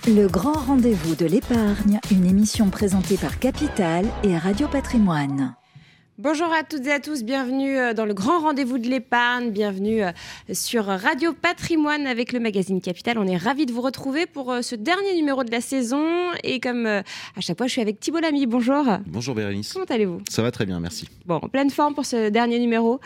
Le grand rendez-vous de l'épargne, une émission présentée par Capital et Radio Patrimoine. Bonjour à toutes et à tous, bienvenue dans le grand rendez-vous de l'épargne, bienvenue sur Radio Patrimoine avec le magazine Capital. On est ravis de vous retrouver pour ce dernier numéro de la saison et comme à chaque fois je suis avec Thibault Lamy, bonjour. Bonjour Bérénice. Comment allez-vous ? Ça va très bien, merci. Bon, en pleine forme pour ce dernier numéro.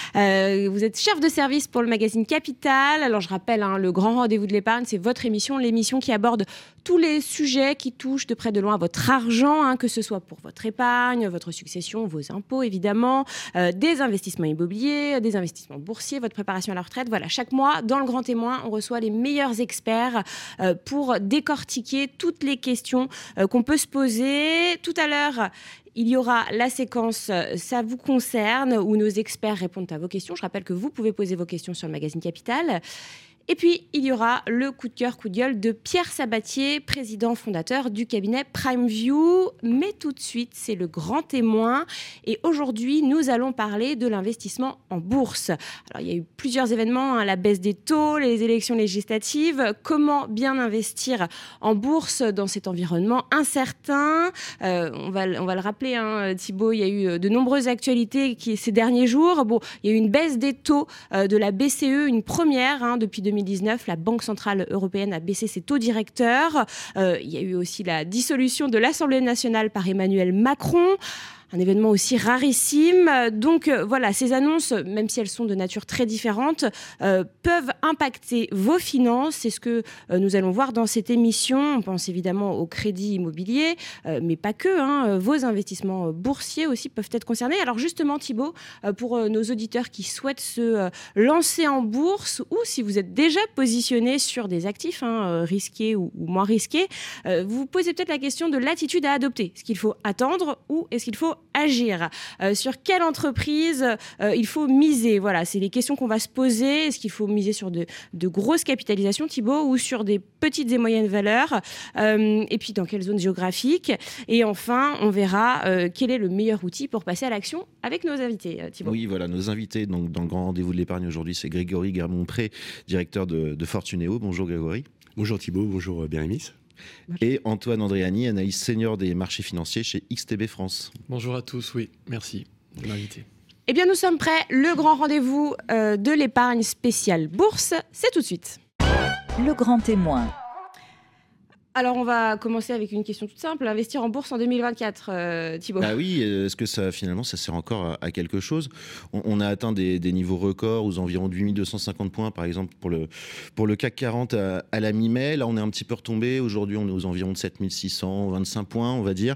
Vous êtes chef de service pour le magazine Capital. Alors je rappelle, le grand rendez-vous de l'épargne, c'est votre émission, l'émission qui aborde tous les sujets qui touchent de près de loin votre argent, que ce soit pour votre épargne, votre succession, vos impôts évidemment, des investissements immobiliers, des investissements boursiers, votre préparation à la retraite. Voilà, chaque mois, dans le Grand Témoin, on reçoit les meilleurs experts pour décortiquer toutes les questions qu'on peut se poser. Tout à l'heure, il y aura la séquence « Ça vous concerne » où nos experts répondent à vos questions. Je rappelle que vous pouvez poser vos questions sur le magazine Capital. Et puis, il y aura le coup de cœur, coup de gueule de Pierre Sabatier, président fondateur du cabinet PrimeView. Mais tout de suite, c'est le grand témoin. Et aujourd'hui, nous allons parler de l'investissement en bourse. Alors, il y a eu plusieurs événements, la baisse des taux, les élections législatives. Comment bien investir en bourse dans cet environnement incertain ? On va le rappeler, Thibault, il y a eu de nombreuses actualités ces derniers jours. Bon, il y a eu une baisse des taux de la BCE, une première depuis 2019, la Banque Centrale Européenne a baissé ses taux directeurs. Il y a eu aussi la dissolution de l'Assemblée nationale par Emmanuel Macron. Un événement aussi rarissime. Donc voilà, ces annonces, même si elles sont de nature très différente, peuvent impacter vos finances. C'est ce que nous allons voir dans cette émission. On pense évidemment au crédit immobilier, mais pas que. Vos investissements boursiers aussi peuvent être concernés. Alors justement, Thibault, pour nos auditeurs qui souhaitent se lancer en bourse ou si vous êtes déjà positionné sur des actifs risqués ou moins risqués, vous vous posez peut-être la question de l'attitude à adopter. Est-ce qu'il faut attendre ou est-ce qu'il faut agir, sur quelle entreprise il faut miser. Voilà, c'est les questions qu'on va se poser. Est-ce qu'il faut miser sur de grosses capitalisations, Thibault, ou sur des petites et moyennes valeurs, et puis dans quelle zone géographique. Et enfin, on verra quel est le meilleur outil pour passer à l'action avec nos invités, Thibault. Oui, voilà, nos invités donc, dans le grand rendez-vous de l'épargne aujourd'hui, c'est Grégory Guermont-Pré, directeur de Fortunéo. Bonjour Grégory. Bonjour Thibault, bonjour Bérénice. Et Antoine Andréani, analyste senior des marchés financiers chez XTB France. Bonjour à tous, oui, merci de m'inviter. Eh bien, nous sommes prêts. Le grand rendez-vous de l'épargne spéciale bourse, c'est tout de suite. Le grand témoin. Alors, on va commencer avec une question toute simple. Investir en bourse en 2024, Thibault. Ah oui, est-ce que ça sert encore à quelque chose ? On a atteint des niveaux records aux environs de 8250 points, par exemple, pour le CAC 40 à la mi-mai. Là, on est un petit peu retombé. Aujourd'hui, on est aux environs de 7625 points, on va dire.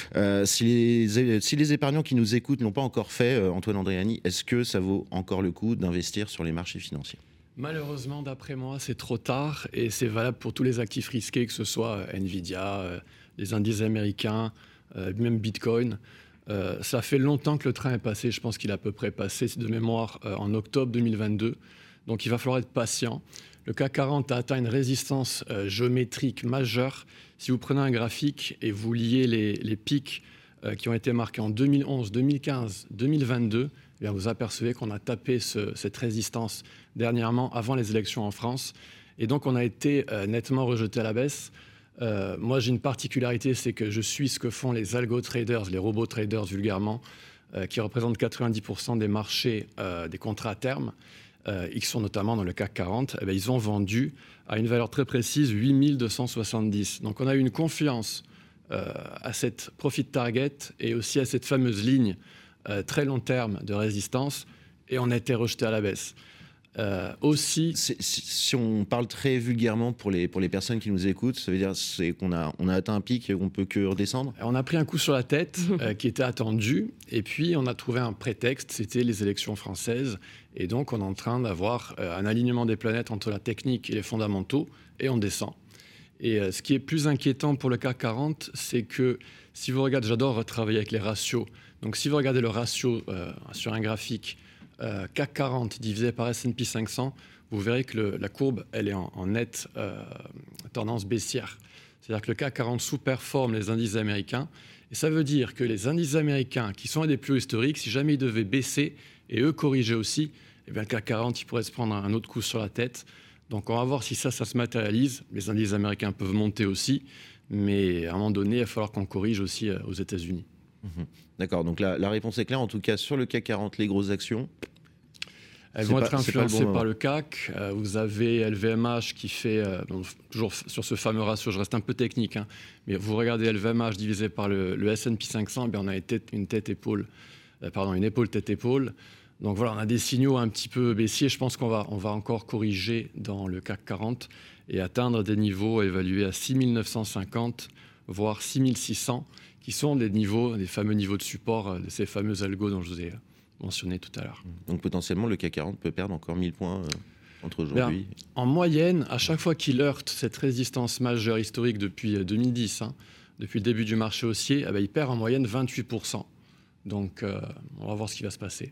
Si les épargnants qui nous écoutent ne l'ont pas encore fait, Antoine Andréani, est-ce que ça vaut encore le coup d'investir sur les marchés financiers ? Malheureusement, d'après moi, c'est trop tard et c'est valable pour tous les actifs risqués, que ce soit Nvidia, les indices américains, même Bitcoin. Ça fait longtemps que le train est passé. Je pense qu'il est à peu près passé de mémoire en octobre 2022. Donc il va falloir être patient. Le CAC 40 a atteint une résistance géométrique majeure. Si vous prenez un graphique et vous liez les pics qui ont été marqués en 2011, 2015, 2022, eh bien vous apercevez qu'on a tapé cette résistance dernièrement, avant les élections en France. Et donc, on a été nettement rejeté à la baisse. Moi, j'ai une particularité, c'est que je suis ce que font les algo-traders, les robots-traders vulgairement, qui représentent 90% des marchés des contrats à terme, qui sont notamment dans le CAC 40. Eh bien, ils ont vendu à une valeur très précise, 8270. Donc, on a eu une confiance à cette profit target et aussi à cette fameuse ligne très long terme de résistance, et on a été rejeté à la baisse. Aussi, si on parle très vulgairement pour les personnes qui nous écoutent, ça veut dire qu'on a atteint un pic et on ne peut que redescendre ? On a pris un coup sur la tête qui était attendu, et puis on a trouvé un prétexte, c'était les élections françaises, et donc on est en train d'avoir un alignement des planètes entre la technique et les fondamentaux, et on descend. Et ce qui est plus inquiétant pour le CAC 40, c'est que si vous regardez, j'adore travailler avec les ratios, donc si vous regardez le ratio sur un graphique, CAC 40 divisé par S&P 500, vous verrez que la courbe, elle est en nette tendance baissière. C'est-à-dire que le CAC 40 sous-performe les indices américains. Et ça veut dire que les indices américains, qui sont à des plus hauts historiques, si jamais ils devaient baisser et eux corriger aussi, eh bien le CAC 40 il pourrait se prendre un autre coup sur la tête. Donc on va voir si ça se matérialise. Les indices américains peuvent monter aussi, mais à un moment donné, il va falloir qu'on corrige aussi aux États-Unis. D'accord, donc la réponse est claire. En tout cas, sur le CAC 40, les grosses actions... Elles vont être influencées par le CAC. Vous avez LVMH qui fait, toujours sur ce fameux ratio, je reste un peu technique, hein, mais vous regardez LVMH divisé par le S&P 500, on a une épaule tête-épaule. Donc voilà, on a des signaux un petit peu baissiers. Je pense qu'on va encore corriger dans le CAC 40 et atteindre des niveaux évalués à 6950, voire 6600, qui sont des fameux niveaux de support de ces fameux algos dont je vous ai mentionné tout à l'heure. Donc potentiellement, le CAC 40 peut perdre encore 1000 points entre aujourd'hui. Bien, en moyenne, à chaque fois qu'il heurte cette résistance majeure historique depuis 2010, depuis le début du marché haussier, il perd en moyenne 28%. Donc on va voir ce qui va se passer.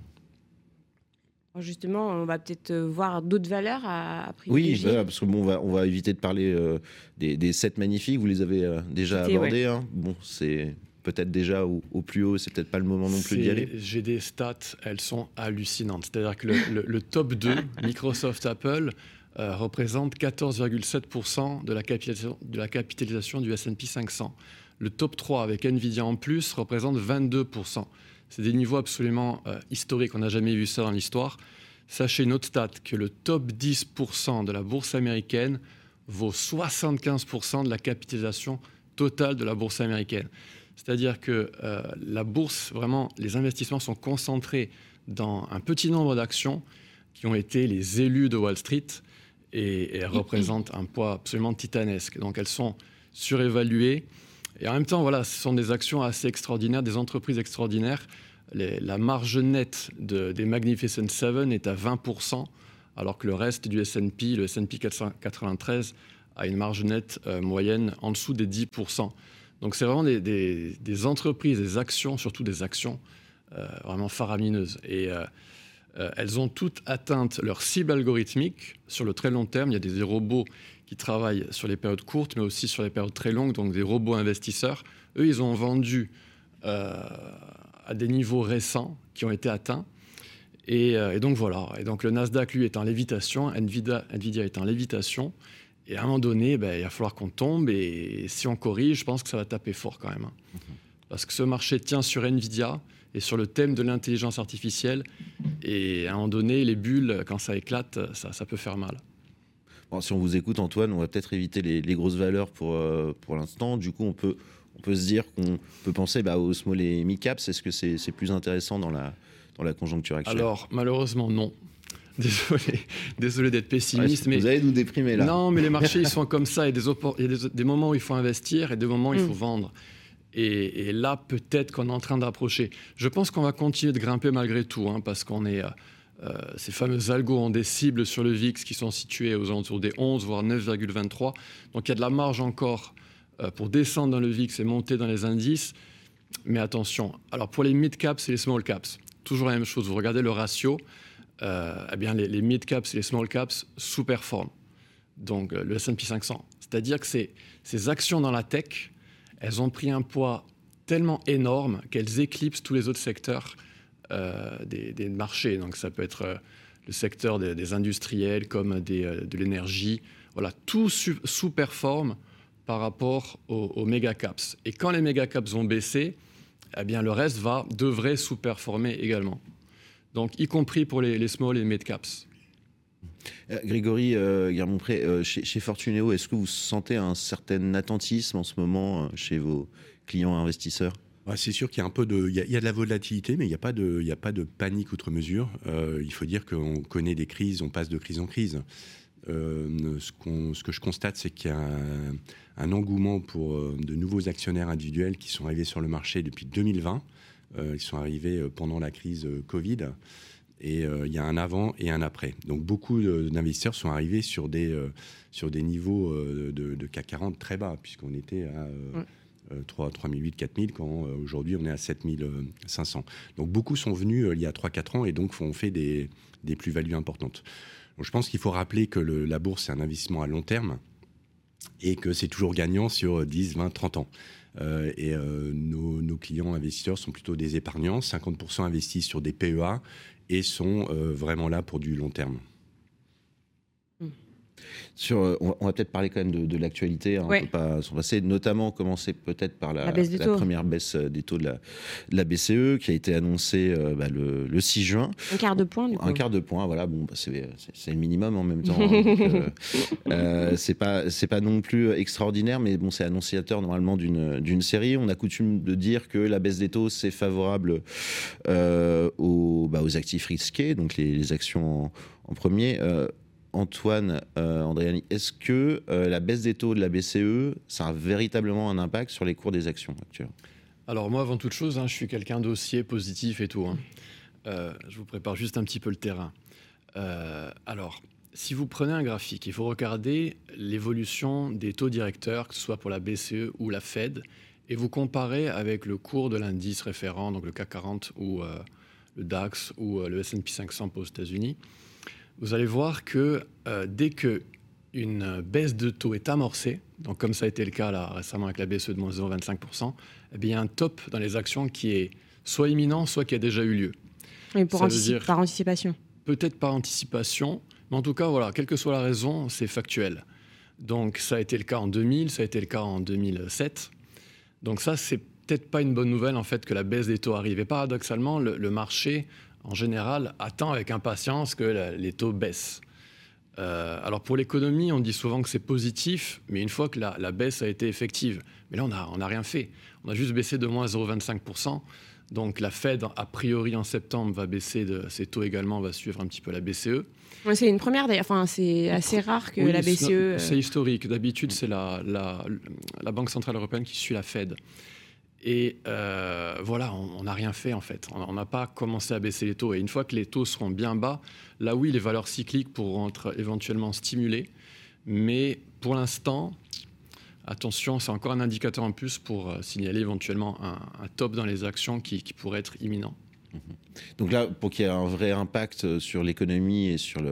Justement, on va peut-être voir d'autres valeurs à privilégier. Oui, parce que on va éviter de parler des 7 magnifiques. Vous les avez déjà abordés. Ouais. Bon, c'est peut-être déjà au plus haut, c'est peut-être pas le moment non plus d'y aller. J'ai des stats, elles sont hallucinantes. C'est-à-dire que le top 2, Microsoft, Apple, représente 14,7% de la capitalisation du S&P 500. Le top 3, avec Nvidia en plus, représente 22%. C'est des niveaux absolument historiques, on n'a jamais vu ça dans l'histoire. Sachez une autre stat, que le top 10% de la bourse américaine vaut 75% de la capitalisation totale de la bourse américaine. C'est-à-dire que la bourse, vraiment, les investissements sont concentrés dans un petit nombre d'actions qui ont été les élus de Wall Street et elles représentent un poids absolument titanesque. Donc elles sont surévaluées. Et en même temps, voilà, ce sont des actions assez extraordinaires, des entreprises extraordinaires. La marge nette des Magnificent Seven est à 20%, alors que le reste du S&P, le S&P 493, a une marge nette moyenne en dessous des 10%. Donc c'est vraiment des entreprises, des actions, surtout des actions vraiment faramineuses. Et elles ont toutes atteint leur cible algorithmique sur le très long terme. Il y a des robots qui travaillent sur les périodes courtes, mais aussi sur les périodes très longues, donc des robots investisseurs. Eux, ils ont vendu à des niveaux récents qui ont été atteints. Et donc voilà. Et donc le Nasdaq, lui, est en lévitation, Nvidia est en lévitation. Et à un moment donné, il va falloir qu'on tombe. Et si on corrige, je pense que ça va taper fort quand même. Parce que ce marché tient sur Nvidia et sur le thème de l'intelligence artificielle. Et à un moment donné, les bulles, quand ça éclate, ça peut faire mal. Bon, si on vous écoute, Antoine, on va peut-être éviter les grosses valeurs pour l'instant. Du coup, on peut se dire qu'on peut penser aux small et mid caps. Est-ce que c'est plus intéressant dans la conjoncture actuelle ? Alors, malheureusement, non. Désolé d'être pessimiste. Ouais, mais vous allez nous déprimer là. Non, mais les marchés, ils sont comme ça. Il y a des moments où il faut investir et des moments où il faut vendre. Et là, peut-être qu'on est en train d'approcher. Je pense qu'on va continuer de grimper malgré tout, parce qu'on est... ces fameux algos ont des cibles sur le VIX qui sont situées aux alentours des 11, voire 9,23. Donc il y a de la marge encore pour descendre dans le VIX et monter dans les indices. Mais attention, alors pour les mid-caps et les small-caps, toujours la même chose. Vous regardez le ratio, les mid-caps et les small-caps sous-performent. Donc le S&P 500. C'est-à-dire que ces actions dans la tech, elles ont pris un poids tellement énorme qu'elles éclipsent tous les autres secteurs des marchés. Donc ça peut être le secteur des industriels comme de l'énergie. Voilà, tout sous-performe par rapport aux méga caps. Et quand les méga caps vont baisser, le reste devrait sous-performer également. Donc y compris pour les small et mid caps. Grégory Guermont-Pré, chez Fortuneo, est-ce que vous sentez un certain attentisme en ce moment chez vos clients investisseurs ? C'est sûr qu'il y a un peu il y a de la volatilité, mais il n'y a pas de panique outre mesure. Il faut dire qu'on connaît des crises, on passe de crise en crise. Ce que je constate, c'est qu'il y a un engouement pour de nouveaux actionnaires individuels qui sont arrivés sur le marché depuis 2020. Ils sont arrivés pendant la crise Covid. Et il y a un avant et un après. Donc beaucoup d'investisseurs sont arrivés sur des niveaux de CAC 40 très bas, puisqu'on était à 3008, 4000, quand aujourd'hui on est à 7500. Donc beaucoup sont venus il y a 3-4 ans et donc ont fait des plus-values importantes. Donc je pense qu'il faut rappeler que la bourse, c'est un investissement à long terme et que c'est toujours gagnant sur 10, 20, 30 ans. Nos clients investisseurs sont plutôt des épargnants, 50% investissent sur des PEA et sont vraiment là pour du long terme. On va peut-être parler quand même de l'actualité, on ne peut pas s'en passer, notamment commencer peut-être par la première baisse des taux de la BCE qui a été annoncée le 6 juin. Un quart de point, du coup. Un quart de point, voilà, c'est le minimum en même temps. C'est pas non plus extraordinaire, mais c'est annonciateur normalement d'une série. On a coutume de dire que la baisse des taux, c'est favorable aux actifs risqués, donc les actions en premier. Antoine, Andréani, est-ce que la baisse des taux de la BCE, ça a véritablement un impact sur les cours des actions actuelles ? Alors moi, avant toute chose, je suis quelqu'un d'haussier, positif et tout. Je vous prépare juste un petit peu le terrain. Alors, si vous prenez un graphique, il faut regarder l'évolution des taux directeurs, que ce soit pour la BCE ou la Fed, et vous comparez avec le cours de l'indice référent, donc le CAC 40 ou le DAX ou le S&P 500 aux États-Unis. Vous allez voir que dès qu'une baisse de taux est amorcée, donc comme ça a été le cas là, récemment avec la BCE de moins 0,25%, eh bien, il y a un top dans les actions qui est soit imminent, soit qui a déjà eu lieu. Et par anticipation. Peut-être par anticipation, mais en tout cas, voilà, quelle que soit la raison, c'est factuel. Donc ça a été le cas en 2000, ça a été le cas en 2007. Donc ça, c'est peut-être pas une bonne nouvelle en fait que la baisse des taux arrive. Et paradoxalement, le marché en général, attend avec impatience que les taux baissent. Alors pour l'économie, on dit souvent que c'est positif, mais une fois que la baisse a été effective. Mais là, on n'a rien fait. On a juste baissé de moins 0,25%. Donc la Fed, a priori en septembre, va baisser ses taux également, va suivre un petit peu la BCE. Ouais, c'est une première d'ailleurs. Enfin, c'est assez rare que la BCE... C'est historique. D'habitude, c'est la Banque Centrale Européenne qui suit la Fed. Et voilà, on n'a rien fait en fait. On n'a pas commencé à baisser les taux. Et une fois que les taux seront bien bas, là oui, les valeurs cycliques pourront être éventuellement stimulées. Mais pour l'instant, attention, c'est encore un indicateur en plus pour signaler éventuellement un top dans les actions qui pourrait être imminent. Donc là, pour qu'il y ait un vrai impact sur l'économie et sur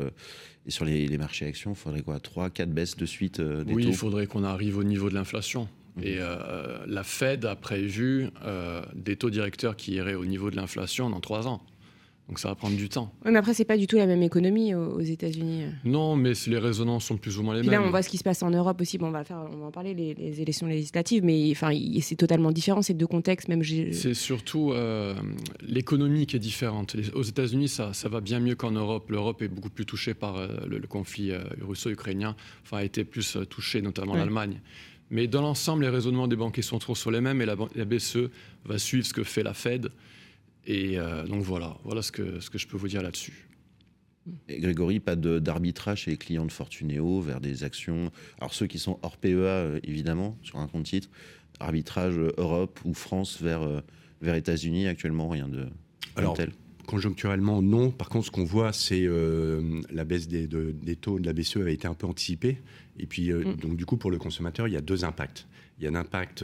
les marchés actions, il faudrait quoi, 3-4 baisses de suite des taux ? Oui, il faudrait qu'on arrive au niveau de l'inflation. Et la Fed a prévu des taux directeurs qui iraient au niveau de l'inflation dans 3 ans. Donc ça va prendre du temps. Oui, mais après, c'est pas du tout la même économie aux États-Unis. Non, mais les résonances sont plus ou moins les mêmes. Là, on voit ce qui se passe en Europe aussi. Bon, on va en parler, les élections législatives, mais c'est totalement différent, ces deux contextes. C'est surtout l'économie qui est différente. Aux États-Unis, ça va bien mieux qu'en Europe. L'Europe est beaucoup plus touchée par le conflit russo-ukrainien, a été plus touchée, notamment l'Allemagne. Mais dans l'ensemble, les raisonnements des banquiers centraux sont les mêmes et la BCE va suivre ce que fait la Fed. Et donc voilà ce que je peux vous dire là-dessus. Et Grégory, pas d'arbitrage chez les clients de Fortuneo vers des actions, alors ceux qui sont hors PEA évidemment, sur un compte titre, arbitrage Europe ou France vers États-Unis actuellement, rien de tel. Conjoncturellement, non. Par contre, ce qu'on voit, c'est la baisse des taux de la BCE a été un peu anticipée. Et puis, donc, du coup, pour le consommateur, il y a 2 impacts. Il y a un impact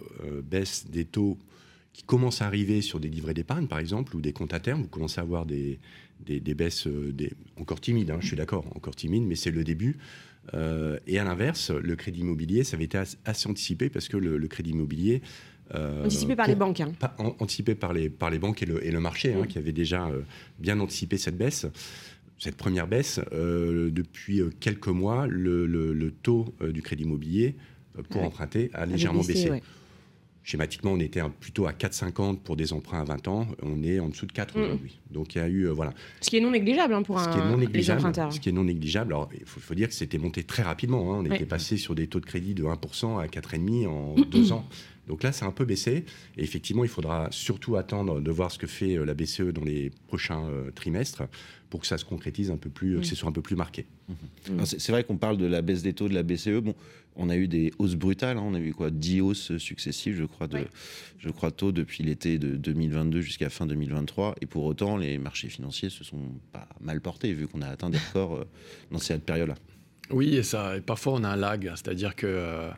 baisse des taux qui commence à arriver sur des livrets d'épargne, par exemple, ou des comptes à terme. Vous commencez à avoir des baisses encore timides, je suis d'accord, encore timides, mais c'est le début. Et à l'inverse, le crédit immobilier, ça avait été assez anticipé parce que le crédit immobilier... anticipé par les banques. Anticipé par les banques et le marché, qui avait déjà bien anticipé cette baisse. Cette première baisse, depuis quelques mois, le taux du crédit immobilier pour emprunter a légèrement baissé. Ouais. Schématiquement, on était plutôt à 4,50 pour des emprunts à 20 ans. On est en dessous de 4 aujourd'hui. Donc, il y a eu... voilà. Ce qui est non négligeable pour les emprunteurs. Ce qui est non négligeable. Alors, il faut dire que c'était monté très rapidement. On était passé sur des taux de crédit de 1% à 4,5% en 2 ans. Donc là, c'est un peu baissé. Et effectivement, il faudra surtout attendre de voir ce que fait la BCE dans les prochains trimestres pour que ça se concrétise un peu plus, que ce soit un peu plus marqué. C'est vrai qu'on parle de la baisse des taux de la BCE. Bon, on a eu des hausses brutales. On a eu 10 hausses successives, je crois, taux depuis l'été de 2022 jusqu'à fin 2023. Et pour autant, les marchés financiers se sont pas mal portés vu qu'on a atteint des records dans cette période-là. Oui, et parfois on a un lag, c'est-à-dire que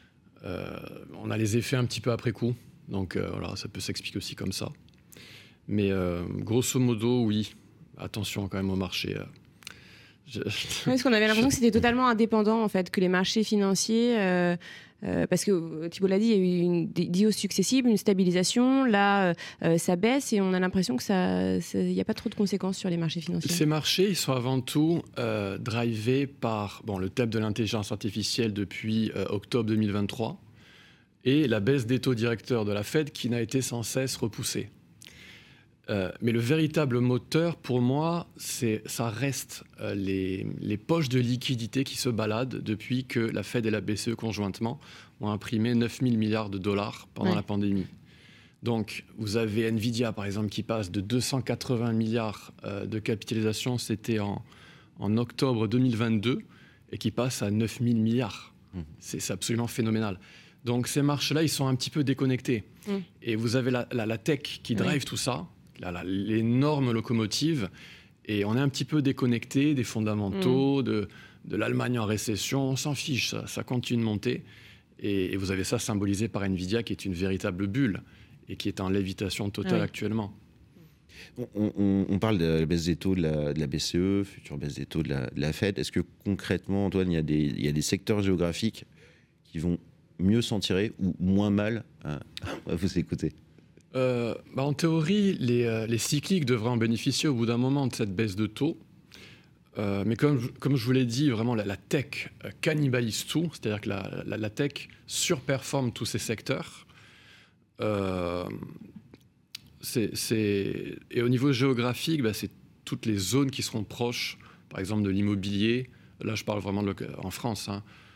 on a les effets un petit peu après coup. Donc voilà, ça peut s'expliquer aussi comme ça. Mais grosso modo, oui, attention quand même au marché. Parce qu'on avait l'impression que c'était totalement indépendant, en fait, que les marchés financiers... parce que Thibault l'a dit, il y a eu des hausses successives, une stabilisation. Là, ça baisse et on a l'impression qu'il n'y a pas trop de conséquences sur les marchés financiers. Ces marchés, ils sont avant tout drivés par le thème de l'intelligence artificielle depuis octobre 2023 et la baisse des taux directeurs de la Fed qui n'a été sans cesse repoussée. Mais le véritable moteur, pour moi, ça reste les poches de liquidités qui se baladent depuis que la Fed et la BCE conjointement ont imprimé 9 000 milliards de dollars pendant la pandémie. Donc, vous avez Nvidia, par exemple, qui passe de 280 milliards de capitalisation, c'était en octobre 2022, et qui passe à 9 000 milliards. C'est absolument phénoménal. Donc, ces marchés-là, ils sont un petit peu déconnectés. Et vous avez la tech qui drive tout ça, l'énorme locomotive, et on est un petit peu déconnecté des fondamentaux, de l'Allemagne en récession. On s'en fiche, ça continue de monter. Et vous avez ça symbolisé par Nvidia, qui est une véritable bulle et qui est en lévitation totale actuellement. On parle de la baisse des taux de la BCE, future baisse des taux de la Fed. Est-ce que concrètement, Antoine, il y a des secteurs géographiques qui vont mieux s'en tirer ou moins mal à vous écouter? En théorie, les cycliques devraient en bénéficier au bout d'un moment de cette baisse de taux. Mais comme je vous l'ai dit, vraiment la tech cannibalise tout, c'est-à-dire que la tech surperforme tous ces secteurs. Et au niveau géographique, c'est toutes les zones qui seront proches, par exemple de l'immobilier. Là, je parle vraiment en France.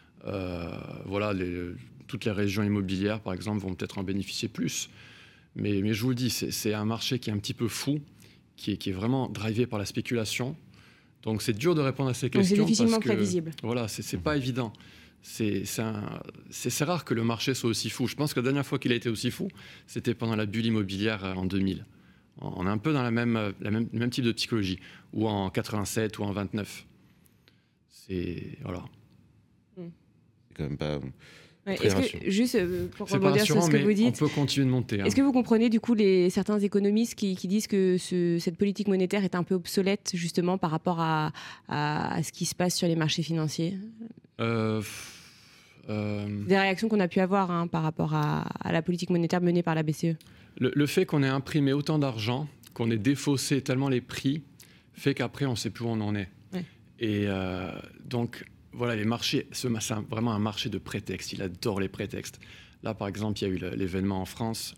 Toutes les régions immobilières, par exemple, vont peut-être en bénéficier plus. Mais je vous le dis, c'est un marché qui est un petit peu fou, qui est vraiment drivé par la spéculation. Donc c'est dur de répondre à ces questions. C'est difficilement parce que, prévisible. Voilà, c'est pas évident. C'est rare que le marché soit aussi fou. Je pense que la dernière fois qu'il a été aussi fou, c'était pendant la bulle immobilière en 2000. On est un peu dans le même type de psychologie, ou en 87 ou en 29. Voilà. C'est quand même pas... Juste pour rebondir sur ce que vous dites, on peut continuer de monter. Est-ce que vous comprenez du coup certains économistes qui disent que cette politique monétaire est un peu obsolète justement par rapport à ce qui se passe sur les marchés financiers? Des réactions qu'on a pu avoir par rapport à la politique monétaire menée par la BCE. Le fait qu'on ait imprimé autant d'argent, qu'on ait défaussé tellement les prix, fait qu'après on ne sait plus où on en est. Ouais. Et donc... Voilà, les marchés, c'est vraiment un marché de prétextes. Il adore les prétextes. Là, par exemple, il y a eu l'événement en France.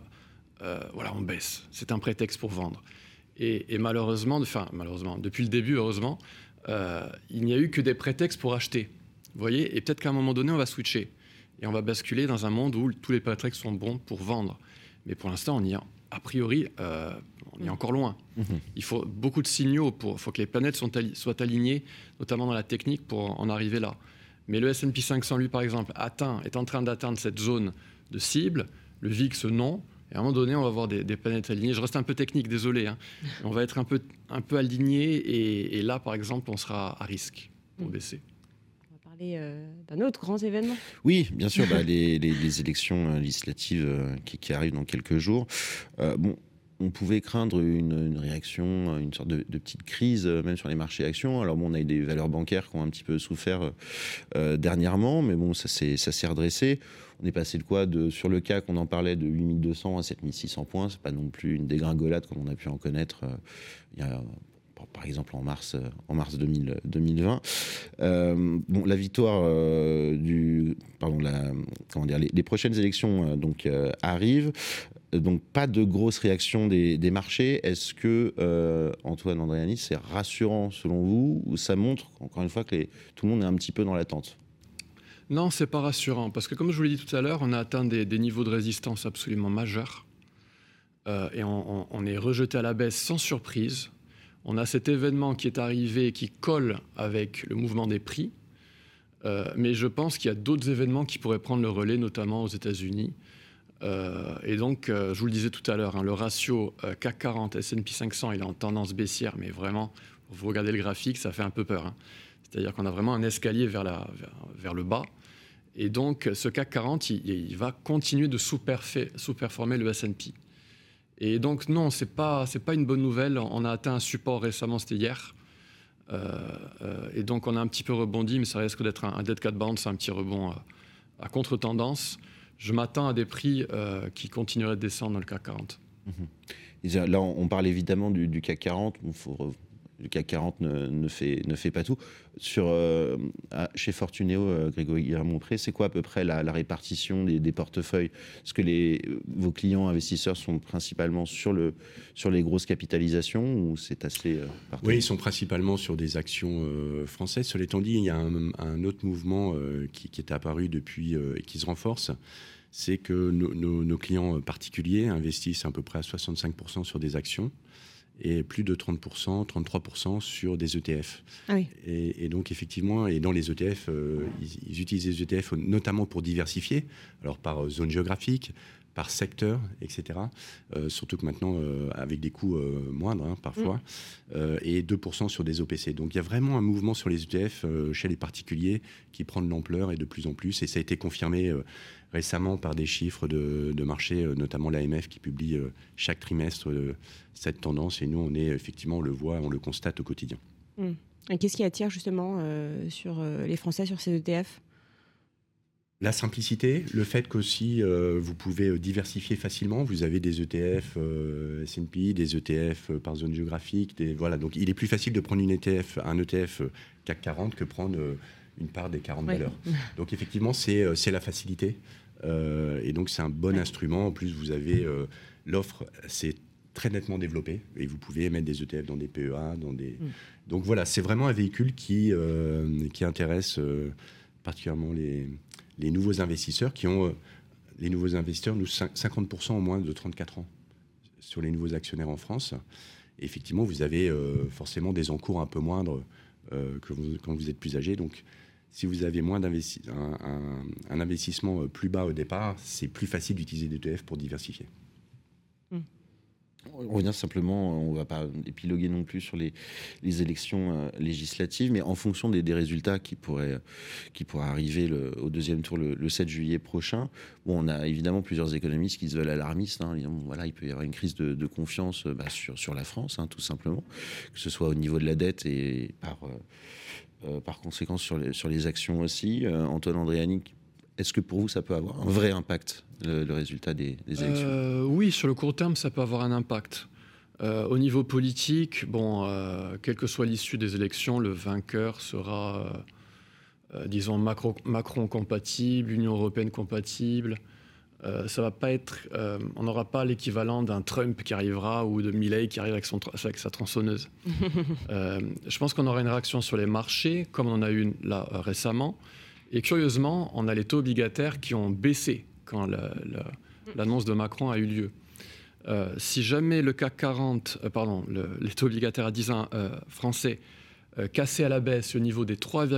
On baisse. C'est un prétexte pour vendre. Et malheureusement, depuis le début, heureusement, il n'y a eu que des prétextes pour acheter. Vous voyez ? Et peut-être qu'à un moment donné, on va switcher. Et on va basculer dans un monde où tous les prétextes sont bons pour vendre. Mais pour l'instant, on y est. A priori, on est encore loin. Il faut beaucoup de signaux. Il faut que les planètes soient alignées, notamment dans la technique, pour en arriver là. Mais le S&P 500, lui, par exemple, est en train d'atteindre cette zone de cible. Le VIX, non. Et à un moment donné, on va avoir des planètes alignées. Je reste un peu technique, désolé. On va être un peu aligné. Et là, par exemple, on sera à risque pour baisser. D'un autre grand événement. Oui, bien sûr, les élections législatives qui arrivent dans quelques jours. On pouvait craindre une réaction, une sorte de petite crise, même sur les marchés actions. Alors on a eu des valeurs bancaires qui ont un petit peu souffert dernièrement, mais bon, ça s'est redressé. On est passé sur le CAC, on en parlait, de 8200 à 7600 points. C'est pas non plus une dégringolade comme on a pu en connaître il y a... par exemple en mars 2020. La victoire les prochaines élections arrivent. Donc pas de grosse réaction des marchés. Est-ce que, Antoine Andréani, c'est rassurant selon vous, ou ça montre, encore une fois, que tout le monde est un petit peu dans l'attente? Non, c'est pas rassurant, parce que comme je vous l'ai dit tout à l'heure, on a atteint des niveaux de résistance absolument majeurs. Et on est rejeté à la baisse sans surprise. On a cet événement qui est arrivé, qui colle avec le mouvement des prix. Mais je pense qu'il y a d'autres événements qui pourraient prendre le relais, notamment aux États-Unis. Et donc, je vous le disais tout à l'heure, le ratio CAC 40, S&P 500, il est en tendance baissière, mais vraiment, vous regardez le graphique, ça fait un peu peur. C'est-à-dire qu'on a vraiment un escalier vers le bas. Et donc, ce CAC 40, il va continuer de sous-performer le S&P. Et donc, non, c'est pas une bonne nouvelle. On a atteint un support récemment, c'était hier. Et donc, on a un petit peu rebondi, mais ça risque d'être un dead cat bounce, un petit rebond à contre-tendance. Je m'attends à des prix qui continueraient de descendre dans le CAC 40. Là, on parle évidemment du CAC 40. Le CAC 40 ne fait pas tout. Chez Fortuneo, Grégory Monpré, c'est quoi à peu près la répartition des portefeuilles? Est-ce que vos clients investisseurs sont principalement sur les grosses capitalisations ou c'est assez partagé? Oui, ils sont principalement sur des actions françaises. Cela étant dit, il y a un autre mouvement qui est apparu depuis et qui se renforce. C'est que nos clients particuliers investissent à peu près à 65% sur des actions et plus de 30%, 33% sur des ETF. Ah oui. Et donc, effectivement, et dans les ETF, ils utilisent les ETF notamment pour diversifier, alors par zone géographique, par secteur, etc. Surtout que maintenant, avec des coûts moindres, parfois, et 2% sur des OPC. Donc, il y a vraiment un mouvement sur les ETF chez les particuliers qui prend de l'ampleur et de plus en plus. Et ça a été confirmé récemment par des chiffres de marché, notamment l'AMF qui publie chaque trimestre cette tendance. Et nous, on le voit, on le constate au quotidien. Et qu'est-ce qui attire justement sur les Français sur ces ETF ? La simplicité, le fait qu'aussi vous pouvez diversifier facilement. Vous avez des ETF S&P, des ETF par zone géographique. Voilà. Donc il est plus facile de prendre un ETF CAC 40 que prendre une part des 40 valeurs. Donc effectivement, c'est la facilité. Et donc c'est un bon instrument. En plus, vous avez l'offre, c'est très nettement développée. Et vous pouvez émettre des ETF dans des PEA. Donc voilà, c'est vraiment un véhicule qui intéresse particulièrement les nouveaux investisseurs les nouveaux investisseurs, nous, 50% en moins de 34 ans sur les nouveaux actionnaires en France. Et effectivement, vous avez forcément des encours un peu moindres quand vous êtes plus âgé. Donc, si vous avez moins un investissement plus bas au départ, c'est plus facile d'utiliser des ETF pour diversifier. On revient simplement, on ne va pas épiloguer non plus sur les élections législatives, mais en fonction des résultats qui pourraient arriver au deuxième tour le 7 juillet prochain. Bon, on a évidemment plusieurs économistes qui se veulent alarmistes. Voilà, il peut y avoir une crise de confiance sur la France, tout simplement, que ce soit au niveau de la dette et par conséquent sur les actions aussi. Antoine Andréani, est-ce que pour vous, ça peut avoir un vrai impact, le résultat des élections ? Oui, sur le court terme, ça peut avoir un impact. Au niveau politique, quelle que soit l'issue des élections, le vainqueur sera, disons, Macron compatible, Union européenne compatible. Ça va pas être, on n'aura pas l'équivalent d'un Trump qui arrivera ou de Milei qui arrive avec sa tronçonneuse. Je pense qu'on aura une réaction sur les marchés, comme on en a eu là récemment. Et curieusement, on a les taux obligataires qui ont baissé quand l'annonce de Macron a eu lieu. Si jamais le CAC 40, les taux obligataires à 10 ans français cassaient à la baisse au niveau des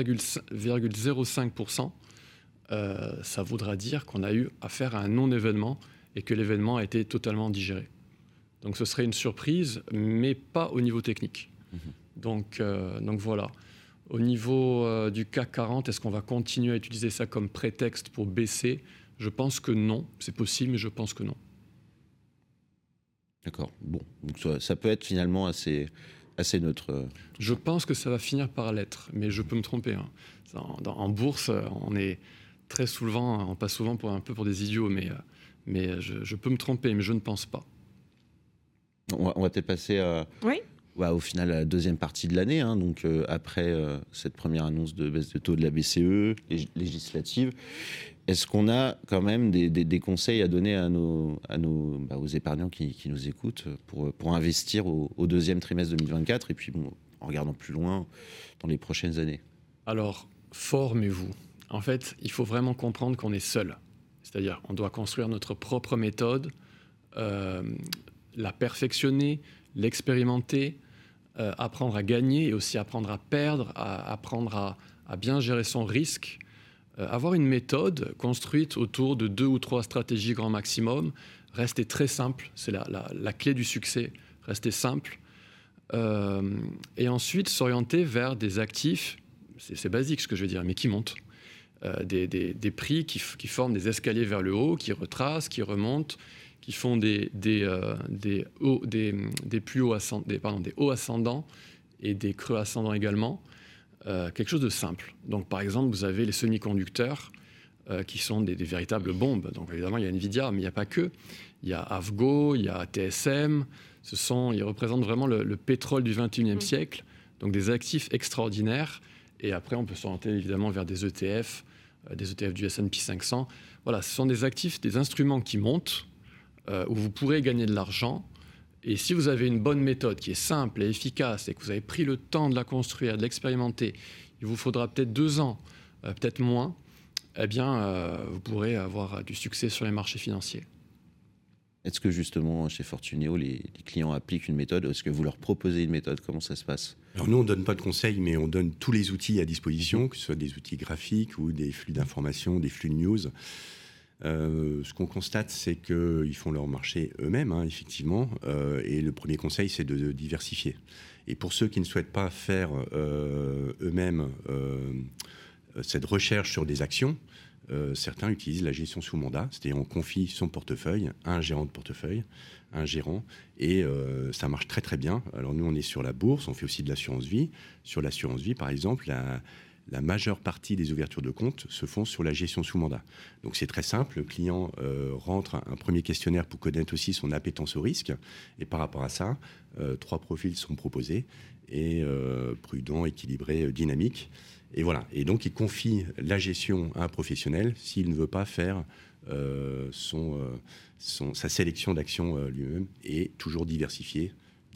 3,05%, ça voudra dire qu'on a eu affaire à un non-événement et que l'événement a été totalement digéré. Donc ce serait une surprise, mais pas au niveau technique. Donc voilà. Au niveau du CAC 40, est-ce qu'on va continuer à utiliser ça comme prétexte pour baisser ? Je pense que non. C'est possible, mais je pense que non. D'accord. Bon, donc ça peut être finalement assez neutre. Je pense que ça va finir par l'être, mais je peux me tromper. En bourse, on passe souvent pour des idiots, mais je peux me tromper, mais je ne pense pas. On va peut-être passer au final la deuxième partie de l'année, donc après cette première annonce de baisse de taux de la BCE législative. Est-ce qu'on a quand même des conseils à donner aux épargnants qui nous écoutent pour investir au deuxième trimestre 2024 et puis en regardant plus loin dans les prochaines années ? Alors, formez-vous. En fait, il faut vraiment comprendre qu'on est seul. C'est-à-dire, on doit construire notre propre méthode, la perfectionner, l'expérimenter, apprendre à gagner et aussi apprendre à perdre, apprendre à bien gérer son risque. Avoir une méthode construite autour de 2 ou 3 stratégies grand maximum, rester très simple, c'est la clé du succès, rester simple. Et ensuite s'orienter vers des actifs, c'est basique ce que je veux dire, mais qui montent. Des prix qui forment des escaliers vers le haut, qui retracent, qui remontent, qui font des hauts ascendants et des creux ascendants également. Quelque chose de simple. Donc, par exemple, vous avez les semi-conducteurs qui sont des véritables bombes. Donc, évidemment, il y a Nvidia, mais il n'y a pas que. Il y a Avgo, il y a TSM. Ils représentent vraiment le pétrole du 21e siècle. Donc, des actifs extraordinaires. Et après, on peut s'orienter évidemment vers des ETF du S&P 500. Voilà, ce sont des actifs, des instruments qui montent, où vous pourrez gagner de l'argent. Et si vous avez une bonne méthode qui est simple et efficace et que vous avez pris le temps de la construire, de l'expérimenter, il vous faudra peut-être 2 ans, peut-être moins, eh bien, vous pourrez avoir du succès sur les marchés financiers. Est-ce que justement, chez Fortuneo, les clients appliquent une méthode? Est-ce que vous leur proposez une méthode? Comment ça se passe? Alors nous, on ne donne pas de conseils, mais on donne tous les outils à disposition, que ce soit des outils graphiques ou des flux d'informations, des flux de news. Ce qu'on constate, c'est qu'ils font leur marché eux-mêmes, effectivement. Et le premier conseil, c'est de diversifier. Et pour ceux qui ne souhaitent pas faire eux-mêmes cette recherche sur des actions, certains utilisent la gestion sous mandat, c'est-à-dire on confie son portefeuille à un gérant de portefeuille, un gérant, et ça marche très très bien. Alors nous, on est sur la bourse, on fait aussi de l'assurance vie. Sur l'assurance vie, par exemple, la majeure partie des ouvertures de compte se font sur la gestion sous mandat. Donc c'est très simple, le client rentre un premier questionnaire pour connaître aussi son appétence au risque, et par rapport à ça, 3 profils sont proposés, et prudent, équilibré, dynamique. Et voilà. Et donc il confie la gestion à un professionnel s'il ne veut pas faire sa sélection d'actions lui-même, et toujours diversifier,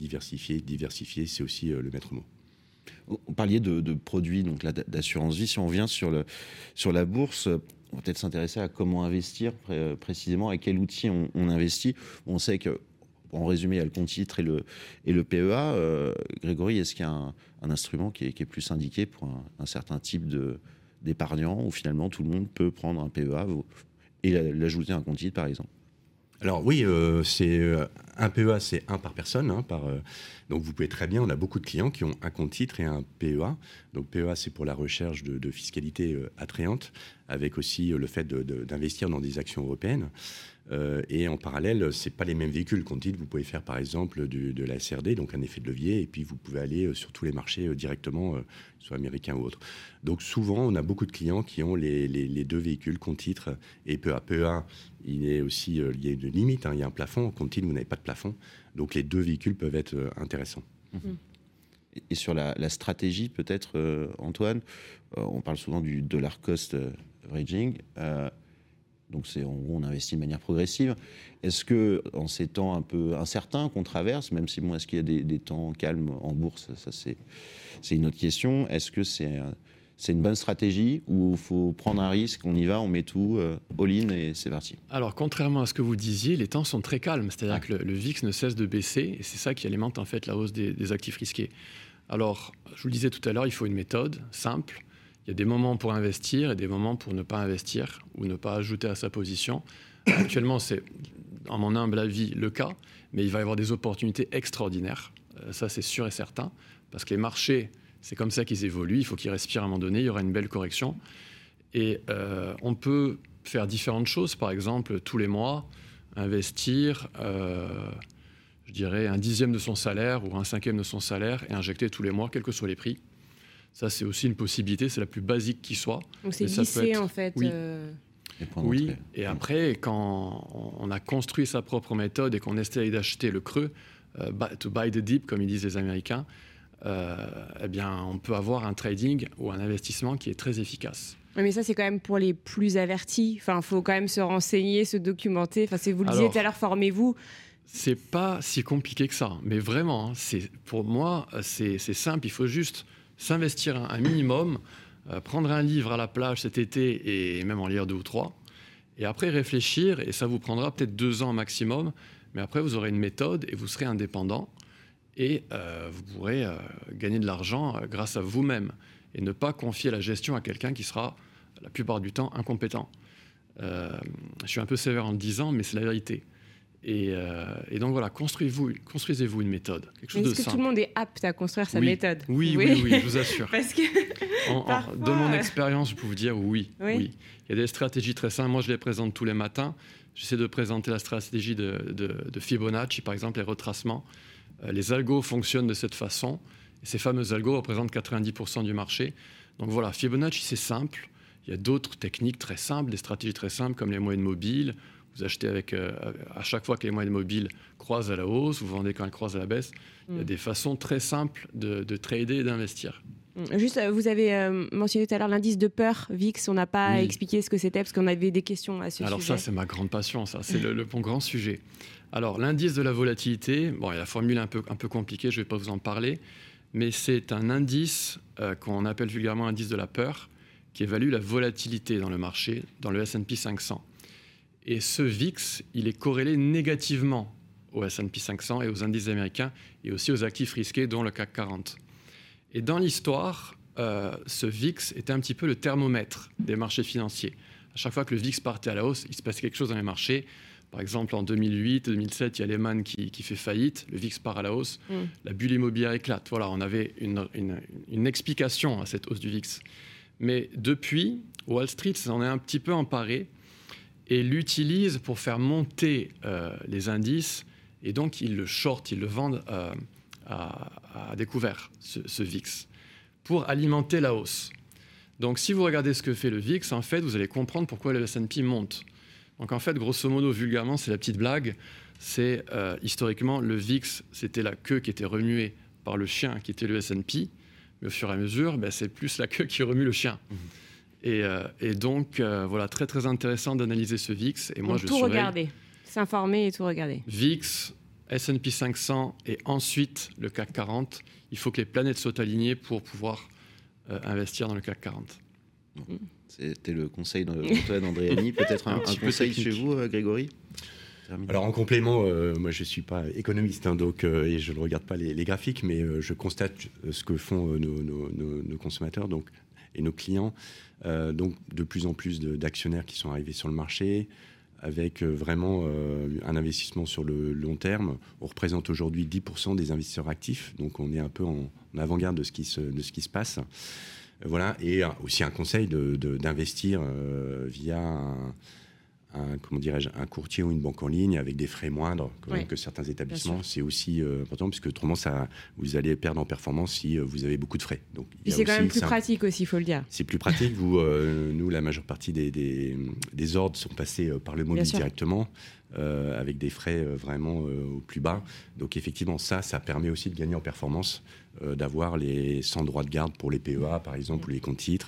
c'est aussi le maître mot. Vous parliez de produits donc d'assurance vie. Si on revient sur la bourse, on va peut-être s'intéresser à comment investir précisément, à quel outil on investit. On sait que, en résumé, il y a le compte titre et le PEA. Grégory, est-ce qu'il y a un instrument qui est plus indiqué pour un certain type d'épargnant, où finalement tout le monde peut prendre un PEA et l'ajouter à un compte titre, par exemple? Alors oui, c'est un PEA, c'est un par personne. Donc vous pouvez très bien, on a beaucoup de clients qui ont un compte titre et un PEA. Donc PEA, c'est pour la recherche de fiscalité attrayante, avec aussi le fait d'investir dans des actions européennes. Et en parallèle, c'est pas les mêmes véhicules. Compte titre, vous pouvez faire par exemple de la SRD, donc un effet de levier, et puis vous pouvez aller sur tous les marchés directement, soit américains ou autres. Donc souvent, on a beaucoup de clients qui ont les 2 véhicules, compte titre et PEA. PEA, il y a une limite, il y a un plafond. Compte titre, vous n'avez pas de plafond. Donc les 2 véhicules peuvent être intéressants. Et sur la stratégie, peut-être, Antoine, on parle souvent du dollar cost averaging. Donc en gros, on investit de manière progressive. Est-ce que, en ces temps un peu incertains qu'on traverse, même si est-ce qu'il y a des temps calmes en bourse, ça c'est une autre question. Est-ce que c'est une bonne stratégie, ou il faut prendre un risque, on y va, on met tout all-in et c'est parti? Alors, contrairement à ce que vous disiez, les temps sont très calmes. C'est-à-dire que le VIX ne cesse de baisser, et c'est ça qui alimente en fait la hausse des actifs risqués. Alors, je vous le disais tout à l'heure, il faut une méthode simple. Il y a des moments pour investir et des moments pour ne pas investir ou ne pas ajouter à sa position. Actuellement, c'est, en mon humble avis, le cas, mais il va y avoir des opportunités extraordinaires. Ça, c'est sûr et certain, parce que les marchés, c'est comme ça qu'ils évoluent. Il faut qu'ils respirent à un moment donné. Il y aura une belle correction. Et on peut faire différentes choses. Par exemple, tous les mois, investir, je dirais, 1/10 de son salaire ou 1/5 de son salaire et injecter tous les mois, quels que soient les prix. Ça, c'est aussi une possibilité. C'est la plus basique qui soit. Donc, c'est lissé, en fait. Oui. Oui. Et après, quand on a construit sa propre méthode et qu'on essaye d'acheter le creux, to buy the dip, comme ils disent les Américains, eh bien, on peut avoir un trading ou un investissement qui est très efficace. Oui, mais ça, c'est quand même pour les plus avertis. Enfin, il faut quand même se renseigner, se documenter. Enfin, vous le disiez tout à l'heure, formez-vous. C'est pas si compliqué que ça. Mais vraiment, pour moi, c'est simple. Il faut juste s'investir un minimum, prendre un livre à la plage cet été et même en lire 2 ou 3. Et après, réfléchir. Et ça vous prendra peut-être 2 ans maximum. Mais après, vous aurez une méthode et vous serez indépendant. Et vous pourrez gagner de l'argent grâce à vous-même et ne pas confier la gestion à quelqu'un qui sera la plupart du temps incompétent. Je suis un peu sévère en le disant, mais c'est la vérité. Et donc voilà, construisez-vous une méthode, quelque chose de simple. Est-ce que tout le monde est apte à construire sa méthode? Oui, je vous assure. Parce que de mon expérience, je peux vous dire oui. Il y a des stratégies très simples. Moi, je les présente tous les matins. J'essaie de présenter la stratégie de Fibonacci, par exemple, les retracements. Les algos fonctionnent de cette façon Et ces fameux algos représentent 90% du marché. Donc voilà, Fibonacci, c'est simple. Il y a d'autres techniques très simples, des stratégies très simples comme les moyennes mobiles. Vous achetez à chaque fois que les moyennes mobiles croisent à la hausse, vous vendez quand elles croisent à la baisse. Il y a des façons très simples de trader et d'investir. Juste, vous avez mentionné tout à l'heure l'indice de peur, VIX. On n'a pas expliqué ce que c'était parce qu'on avait des questions à ce sujet. Alors ça, c'est ma grande passion, ça. C'est mon grand sujet. Alors, l'indice de la volatilité, bon, il y a la formule un peu compliquée, je ne vais pas vous en parler, mais c'est un indice qu'on appelle vulgairement indice de la peur, qui évalue la volatilité dans le marché, dans le S&P 500. Et ce VIX, il est corrélé négativement au S&P 500 et aux indices américains et aussi aux actifs risqués, dont le CAC 40. Et dans l'histoire, ce VIX était un petit peu le thermomètre des marchés financiers. À chaque fois que le VIX partait à la hausse, il se passait quelque chose dans les marchés. Par exemple, en 2008, 2007, il y a Lehman qui fait faillite, le VIX part à la hausse, la bulle immobilière éclate. Voilà, on avait une explication à cette hausse du VIX. Mais depuis, Wall Street s'en est un petit peu emparé et l'utilise pour faire monter les indices. Et donc, ils le shortent, ils le vendent à découvert, ce VIX, pour alimenter la hausse. Donc, si vous regardez ce que fait le VIX, en fait, vous allez comprendre pourquoi le S&P monte. Donc, en fait, grosso modo, vulgairement, c'est la petite blague. C'est historiquement, le VIX, c'était la queue qui était remuée par le chien qui était le S&P. Mais au fur et à mesure, c'est plus la queue qui remue le chien. Et donc, voilà, très, très intéressant d'analyser ce VIX. Et moi, donc, tout regarder, s'informer et tout regarder. VIX, S&P 500 et ensuite le CAC 40. Il faut que les planètes soient alignées pour pouvoir investir dans le CAC 40. C'était le conseil d'Antoine Andréani. Peut-être un conseil chez vous, Grégory ? Alors en complément, moi je ne suis pas économiste donc, et je ne regarde pas les graphiques, mais je constate ce que font nos consommateurs et nos clients. Donc de plus en plus d'actionnaires qui sont arrivés sur le marché, avec vraiment un investissement sur le long terme. On représente aujourd'hui 10% des investisseurs actifs, donc on est un peu en avant-garde de ce qui se passe. Voilà, et aussi un conseil d'investir via un courtier ou une banque en ligne avec des frais moindres que certains établissements. C'est aussi important, puisque autrement, vous allez perdre en performance si vous avez beaucoup de frais. Donc, et c'est quand même plus pratique aussi, il faut le dire. C'est plus pratique. Nous, la majeure partie des ordres sont passés par le mobile directement, avec des frais vraiment au plus bas. Donc effectivement, ça permet aussi de gagner en performance, d'avoir les 100 droits de garde pour les PEA, par exemple, ou les comptes titres,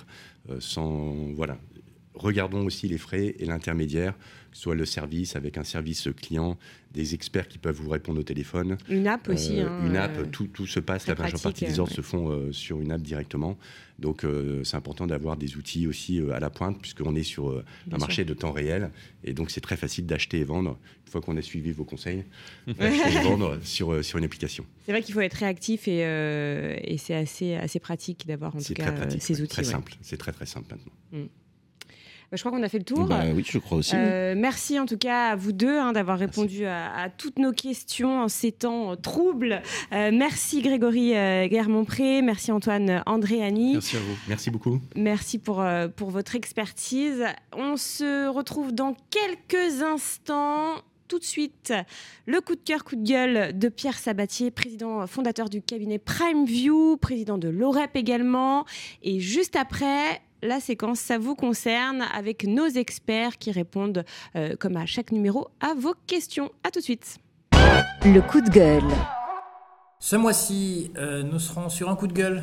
voilà. Regardons aussi les frais et l'intermédiaire, que ce soit le service avec un service client, des experts qui peuvent vous répondre au téléphone. Une app aussi. Une app, tout se passe, la majeure partie des ordres se font sur une app directement. Donc c'est important d'avoir des outils aussi à la pointe, puisqu'on est sur un marché de temps réel. Et donc c'est très facile d'acheter et vendre, une fois qu'on a suivi vos conseils, d'acheter et vendre sur une application. C'est vrai qu'il faut être réactif et c'est assez pratique d'avoir en tout cas ces outils. C'est très simple, c'est très très simple maintenant. Je crois qu'on a fait le tour. Oui, je crois aussi. Merci en tout cas à vous deux d'avoir répondu à toutes nos questions en ces temps troubles. Merci Grégory Guermont-Pré, merci Antoine Andréani. Merci à vous. Merci beaucoup. Merci pour votre expertise. On se retrouve dans quelques instants. Tout de suite, le coup de cœur, coup de gueule de Pierre Sabatier, président fondateur du cabinet PrimeView, président de l'OREP également. Et juste après, la séquence Ça vous concerne avec nos experts qui répondent, comme à chaque numéro, à vos questions. À tout de suite. Le coup de gueule. Ce mois-ci, nous serons sur un coup de gueule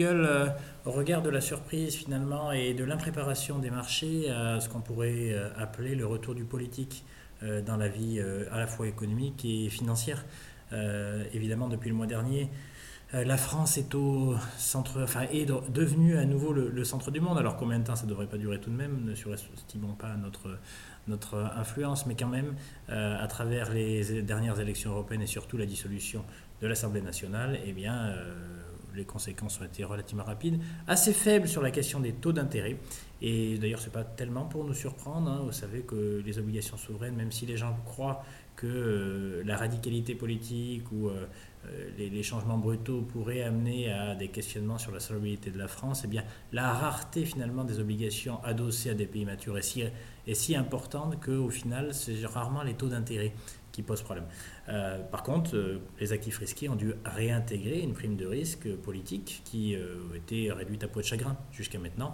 au regard de la surprise finalement et de l'impréparation des marchés à ce qu'on pourrait appeler le retour du politique dans la vie à la fois économique et financière. Évidemment, depuis le mois dernier, la France est est devenue à nouveau le centre du monde. Alors combien de temps ça ne devrait pas durer tout de même, ne surestimons pas notre influence, mais quand même, à travers les dernières élections européennes et surtout la dissolution de l'Assemblée nationale, eh bien, les conséquences ont été relativement rapides, assez faibles sur la question des taux d'intérêt. Et d'ailleurs, ce n'est pas tellement pour nous surprendre. Vous savez que les obligations souveraines, même si les gens croient que la radicalité politique ou les changements brutaux pourraient amener à des questionnements sur la solvabilité de la France, eh bien, la rareté finalement des obligations adossées à des pays matures est si importante qu'au final, c'est rarement les taux d'intérêt qui pose problème. Par contre, les actifs risqués ont dû réintégrer une prime de risque politique qui était réduite à peau de chagrin jusqu'à maintenant.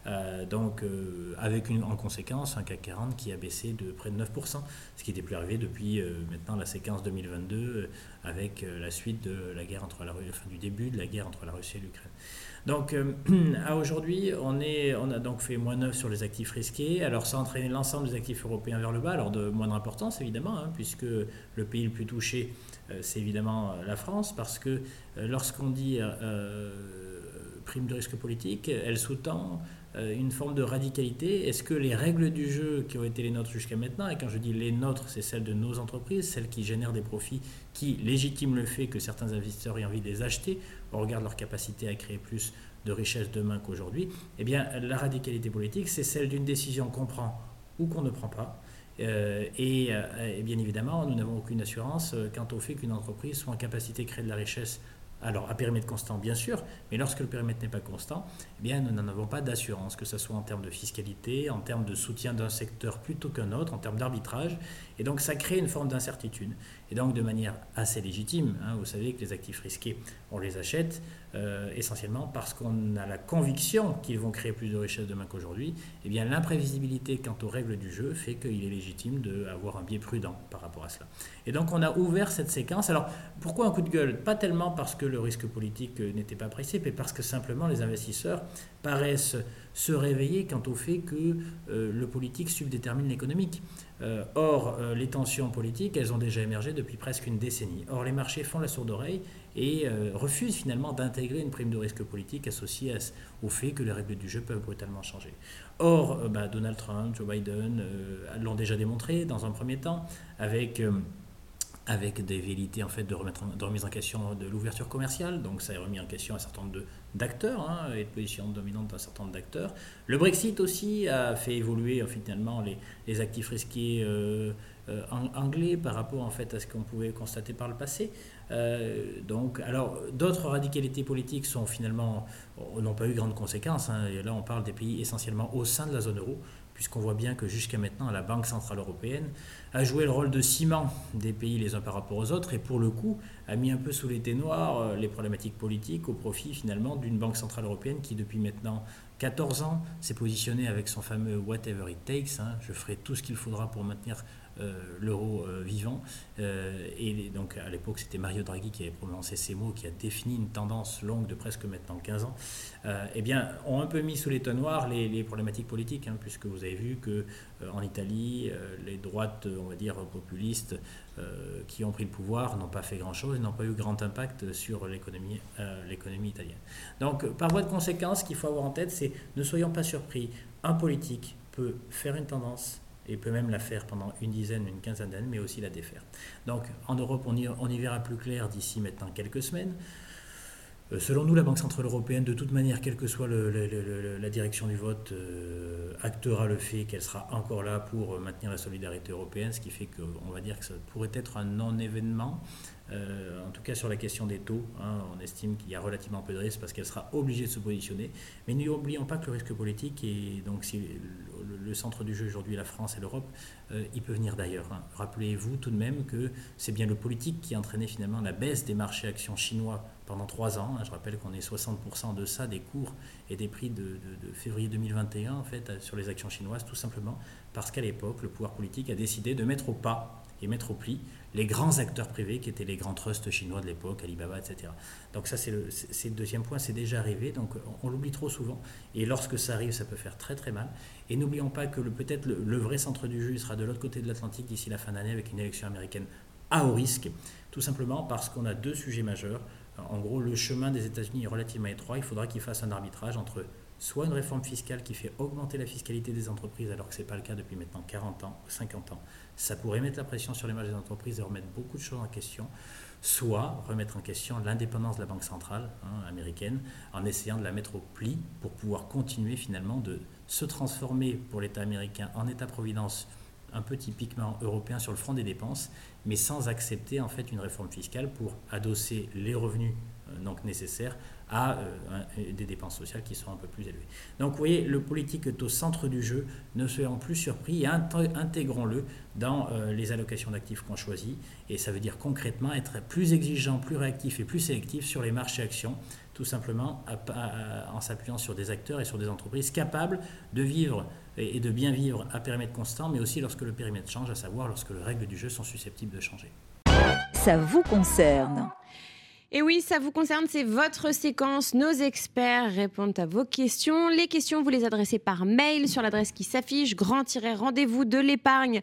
Avec en conséquence un CAC 40 qui a baissé de près de 9%, ce qui n'était plus arrivé depuis maintenant la séquence 2022 avec la suite de la guerre du début de la guerre entre la Russie et l'Ukraine. Donc à aujourd'hui, on a donc fait moins 9 sur les actifs risqués. Alors ça a entraîné l'ensemble des actifs européens vers le bas, alors de moindre importance évidemment, puisque le pays le plus touché, c'est évidemment la France, parce que lorsqu'on dit prime de risque politique, elle sous-tend une forme de radicalité. Est-ce que les règles du jeu qui ont été les nôtres jusqu'à maintenant, et quand je dis les nôtres, c'est celles de nos entreprises, celles qui génèrent des profits, qui légitiment le fait que certains investisseurs aient envie de les acheter au regard de leur capacité à créer plus de richesse demain qu'aujourd'hui, eh bien la radicalité politique, c'est celle d'une décision qu'on prend ou qu'on ne prend pas. Et bien évidemment, nous n'avons aucune assurance quant au fait qu'une entreprise soit en capacité de créer de la richesse. Alors, à périmètre constant, bien sûr, mais lorsque le périmètre n'est pas constant, eh bien, nous n'en avons pas d'assurance, que ce soit en termes de fiscalité, en termes de soutien d'un secteur plutôt qu'un autre, en termes d'arbitrage. Et donc, ça crée une forme d'incertitude. Et donc, de manière assez légitime, vous savez que les actifs risqués, on les achète essentiellement parce qu'on a la conviction qu'ils vont créer plus de richesse demain qu'aujourd'hui. Eh bien, l'imprévisibilité quant aux règles du jeu fait qu'il est légitime d'avoir un biais prudent par rapport à cela. Et donc, on a ouvert cette séquence. Alors, pourquoi un coup de gueule ? Pas tellement parce que le risque politique n'était pas apprécié, mais parce que simplement les investisseurs paraissent se réveiller quant au fait que le politique subdétermine l'économique. Or, les tensions politiques, elles ont déjà émergé depuis presque une décennie. Or, les marchés font la sourde oreille et refusent finalement d'intégrer une prime de risque politique associée au fait que les règles du jeu peuvent brutalement changer. Or, Donald Trump, Joe Biden l'ont déjà démontré dans un premier temps avec des velléités en fait de remise en question de l'ouverture commerciale, donc ça a remis en question un certain nombre d'acteurs et de positions dominantes d'un certain nombre d'acteurs. Le Brexit aussi a fait évoluer finalement les actifs risqués anglais par rapport en fait à ce qu'on pouvait constater par le passé. Alors d'autres radicalités politiques n'ont pas eu grandes conséquences. Et là on parle des pays essentiellement au sein de la zone euro, puisqu'on voit bien que jusqu'à maintenant, la Banque Centrale Européenne a joué le rôle de ciment des pays les uns par rapport aux autres et pour le coup a mis un peu sous l'été noir les problématiques politiques au profit finalement d'une Banque Centrale Européenne qui depuis maintenant 14 ans s'est positionnée avec son fameux « whatever it takes », je ferai tout ce qu'il faudra pour maintenir l'euro vivant. Et donc à l'époque c'était Mario Draghi qui avait prononcé ces mots, qui a défini une tendance longue de presque maintenant 15 ans, ont un peu mis sous l'étonnoir les problématiques politiques, puisque vous avez vu qu'en Italie, les droites, on va dire populistes, qui ont pris le pouvoir n'ont pas fait grand-chose, n'ont pas eu grand impact sur l'économie italienne. Donc par voie de conséquence, ce qu'il faut avoir en tête, c'est ne soyons pas surpris, un politique peut faire une tendance et peut même la faire pendant une quinzaine d'années, mais aussi la défaire. Donc en Europe, on y verra plus clair d'ici maintenant quelques semaines. Selon nous, la Banque Centrale Européenne, de toute manière, quelle que soit la direction du vote, actera le fait qu'elle sera encore là pour maintenir la solidarité européenne, ce qui fait qu'on va dire que ça pourrait être un non-événement. En tout cas sur la question des taux, on estime qu'il y a relativement peu de risques parce qu'elle sera obligée de se positionner. Mais n'oublions pas que le risque politique, et donc si le centre du jeu aujourd'hui, la France et l'Europe, il peut venir d'ailleurs. Rappelez-vous tout de même que c'est bien le politique qui a entraîné finalement la baisse des marchés actions chinois pendant 3 ans. Je rappelle qu'on est 60% en deçà des cours et des prix de février 2021 en fait, sur les actions chinoises, tout simplement parce qu'à l'époque, le pouvoir politique a décidé de mettre au pas et mettre au pli les grands acteurs privés qui étaient les grands trusts chinois de l'époque, Alibaba, etc. Donc ça, c'est le deuxième point, c'est déjà arrivé, donc on l'oublie trop souvent, et lorsque ça arrive, ça peut faire très très mal. Et n'oublions pas que peut-être le vrai centre du jeu sera de l'autre côté de l'Atlantique d'ici la fin d'année avec une élection américaine à haut risque, tout simplement parce qu'on a 2 sujets majeurs. En gros, le chemin des États-Unis est relativement étroit, il faudra qu'ils fassent un arbitrage entre soit une réforme fiscale qui fait augmenter la fiscalité des entreprises alors que ce n'est pas le cas depuis maintenant 40 ans ou 50 ans. Ça pourrait mettre la pression sur les marges des entreprises et remettre beaucoup de choses en question. Soit remettre en question l'indépendance de la Banque centrale américaine en essayant de la mettre au pli pour pouvoir continuer finalement de se transformer pour l'État américain en État-providence un peu typiquement européen sur le front des dépenses, mais sans accepter en fait une réforme fiscale pour adosser les revenus donc nécessaires à des dépenses sociales qui sont un peu plus élevées. Donc vous voyez, le politique est au centre du jeu, ne soyons plus surpris et intégrons-le dans les allocations d'actifs qu'on choisit. Et ça veut dire concrètement être plus exigeant, plus réactif et plus sélectif sur les marchés actions, tout simplement en s'appuyant sur des acteurs et sur des entreprises capables de vivre et de bien vivre à périmètre constant, mais aussi lorsque le périmètre change, à savoir lorsque les règles du jeu sont susceptibles de changer. Ça vous concerne. Et oui, ça vous concerne, c'est votre séquence. Nos experts répondent à vos questions. Les questions, vous les adressez par mail sur l'adresse qui s'affiche, grand-rendez-vous de l'épargne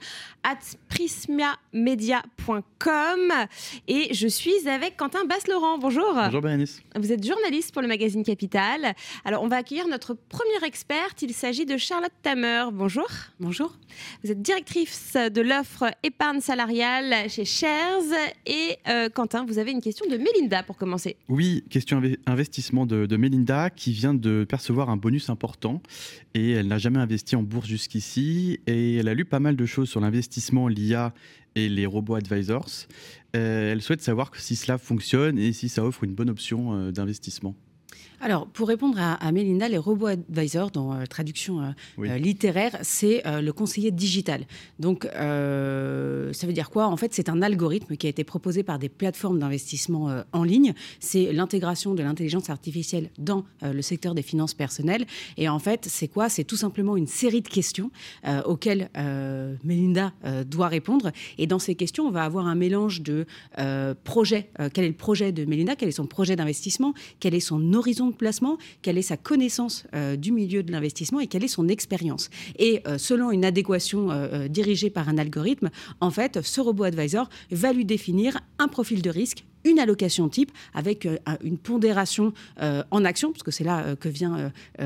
@prismiamedia.com. Et je suis avec Quentin Basse-Laurent. Bonjour. Bonjour Bérénice. Vous êtes journaliste pour le magazine Capital. Alors, on va accueillir notre première experte. Il s'agit de Charlotte Tamer. Bonjour. Bonjour. Vous êtes directrice de l'offre épargne salariale chez Shares. Et Quentin, vous avez une question de Mélinda pour commencer. Oui, question investissement de Mélinda qui vient de percevoir un bonus important et elle n'a jamais investi en bourse jusqu'ici et elle a lu pas mal de choses sur l'investissement, l'IA et les robots advisors. Elle souhaite savoir si cela fonctionne et si ça offre une bonne option d'investissement. Alors, pour répondre à Mélinda, les robots advisors, dans traduction littéraire, c'est le conseiller digital. Donc, ça veut dire quoi ? En fait, c'est un algorithme qui a été proposé par des plateformes d'investissement en ligne. C'est l'intégration de l'intelligence artificielle dans le secteur des finances personnelles. Et en fait, c'est quoi ? C'est tout simplement une série de questions auxquelles Mélinda doit répondre. Et dans ces questions, on va avoir un mélange de projets. Quel est le projet de Mélinda ? Quel est son projet d'investissement ? Quel est son horizon de placement, quelle est sa connaissance du milieu de l'investissement et quelle est son expérience. Et selon une adéquation dirigée par un algorithme, en fait, ce robot advisor va lui définir un profil de risque, une allocation type avec une pondération en action, parce que c'est là que vient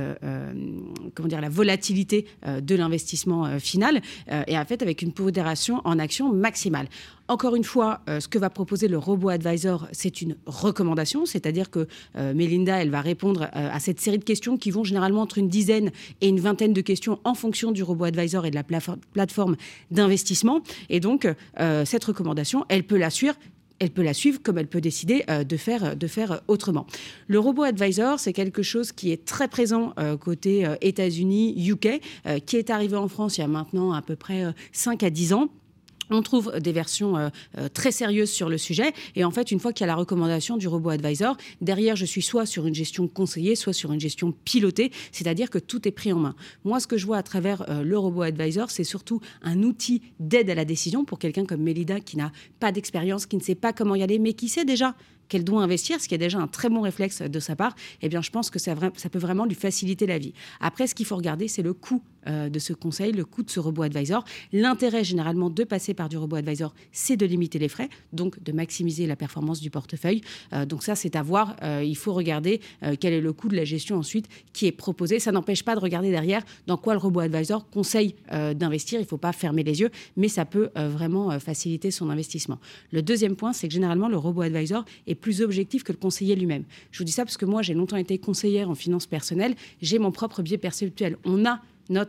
la volatilité de l'investissement final, et en fait avec une pondération en action maximale. Encore une fois, ce que va proposer le robot advisor, c'est une recommandation, c'est-à-dire que Mélinda, elle va répondre à cette série de questions qui vont généralement entre une dizaine et une vingtaine de questions en fonction du robot advisor et de la plateforme d'investissement. Et donc, cette recommandation, elle peut la suivre. Elle peut la suivre comme elle peut décider de faire autrement. Le robot advisor, c'est quelque chose qui est très présent côté États-Unis, UK, qui est arrivé en France il y a maintenant à peu près 5 à 10 ans. On trouve des versions très sérieuses sur le sujet. Et en fait, une fois qu'il y a la recommandation du robot advisor, derrière, je suis soit sur une gestion conseillée, soit sur une gestion pilotée, c'est-à-dire que tout est pris en main. Moi, ce que je vois à travers le robot advisor, c'est surtout un outil d'aide à la décision pour quelqu'un comme Mélinda qui n'a pas d'expérience, qui ne sait pas comment y aller, mais qui sait déjà qu'elle doit investir, ce qui est déjà un très bon réflexe de sa part, eh bien, je pense que ça peut vraiment lui faciliter la vie. Après, ce qu'il faut regarder, c'est le coût de ce conseil, le coût de ce robot advisor. L'intérêt, généralement, de passer par du robot advisor, c'est de limiter les frais, donc de maximiser la performance du portefeuille. Donc ça, c'est à voir. Il faut regarder quel est le coût de la gestion ensuite qui est proposé. Ça n'empêche pas de regarder derrière dans quoi le robot advisor conseille d'investir. Il ne faut pas fermer les yeux, mais ça peut vraiment faciliter son investissement. Le deuxième point, c'est que généralement, le robot advisor est plus objectif que le conseiller lui-même. Je vous dis ça parce que moi, j'ai longtemps été conseillère en finances personnelles. J'ai mon propre biais perceptuel. On a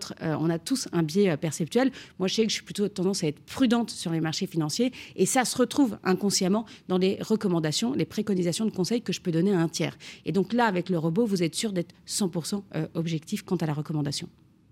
tous un biais perceptuel. Moi, je sais que je suis plutôt tendance à être prudente sur les marchés financiers et ça se retrouve inconsciemment dans les recommandations, les préconisations de conseil que je peux donner à un tiers. Et donc là, avec le robot, vous êtes sûr d'être 100% objectif quant à la recommandation.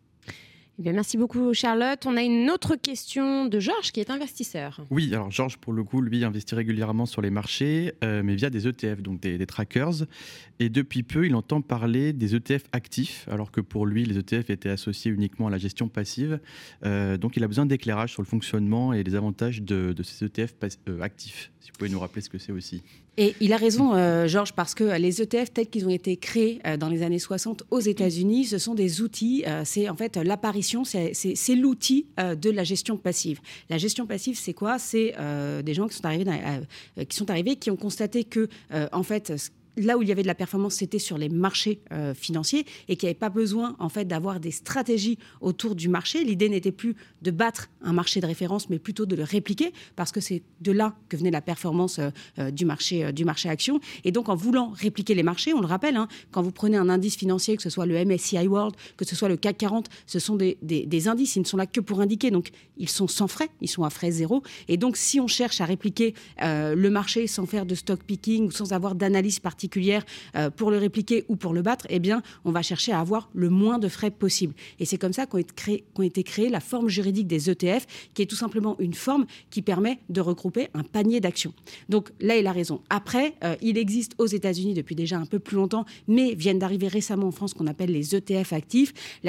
Eh bien, merci beaucoup Charlotte. On a une autre question de Georges qui est investisseur. Oui, alors Georges, pour le coup, lui investit régulièrement sur les marchés, mais via des ETF, donc des trackers. Et depuis peu, il entend parler des ETF actifs, alors que pour lui, les ETF étaient associés uniquement à la gestion passive. Donc il a besoin d'éclairage sur le fonctionnement et les avantages de ces ETF actifs. Si vous pouvez nous rappeler ce que c'est aussi. Et il a raison, Georges, parce que les ETF tels qu'ils ont été créés dans les années 60 aux États-Unis, ce sont des outils, c'est en fait l'apparition, c'est l'outil de la gestion passive. La gestion passive, c'est quoi ? C'est des gens qui sont arrivés, qui ont constaté que, en fait, là où il y avait de la performance, c'était sur les marchés financiers et qu'il n'y avait pas besoin en fait, d'avoir des stratégies autour du marché. L'idée n'était plus de battre un marché de référence, mais plutôt de le répliquer parce que c'est de là que venait la performance du marché action. Et donc, en voulant répliquer les marchés, on le rappelle, quand vous prenez un indice financier, que ce soit le MSCI World, que ce soit le CAC 40, ce sont des indices, ils ne sont là que pour indiquer. Donc, ils sont sans frais, ils sont à frais zéro. Et donc, si on cherche à répliquer le marché sans faire de stock picking ou sans avoir d'analyse particulière, particulière pour le répliquer ou pour le battre, eh bien, on va chercher à avoir le moins de frais possible. Et c'est comme ça qu'ont été créées la forme juridique des ETF, qui est tout simplement une forme qui permet de regrouper un panier d'actions. Donc là, il a raison. Après, il existe aux États-Unis depuis déjà un peu plus longtemps, mais viennent d'arriver récemment en France qu'on appelle les ETF actifs. La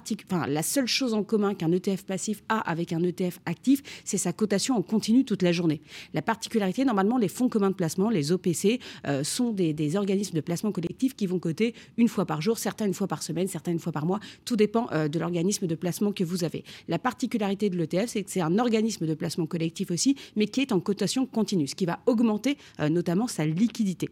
seule chose en commun qu'un ETF passif a avec un ETF actif, c'est sa cotation en continu toute la journée. La particularité, normalement, les fonds communs de placement, les OPC, sont des organismes de placement collectif qui vont coter une fois par jour, certains une fois par semaine, certains une fois par mois. Tout dépend de l'organisme de placement que vous avez. La particularité de l'ETF, c'est que c'est un organisme de placement collectif aussi, mais qui est en cotation continue, ce qui va augmenter notamment sa liquidité.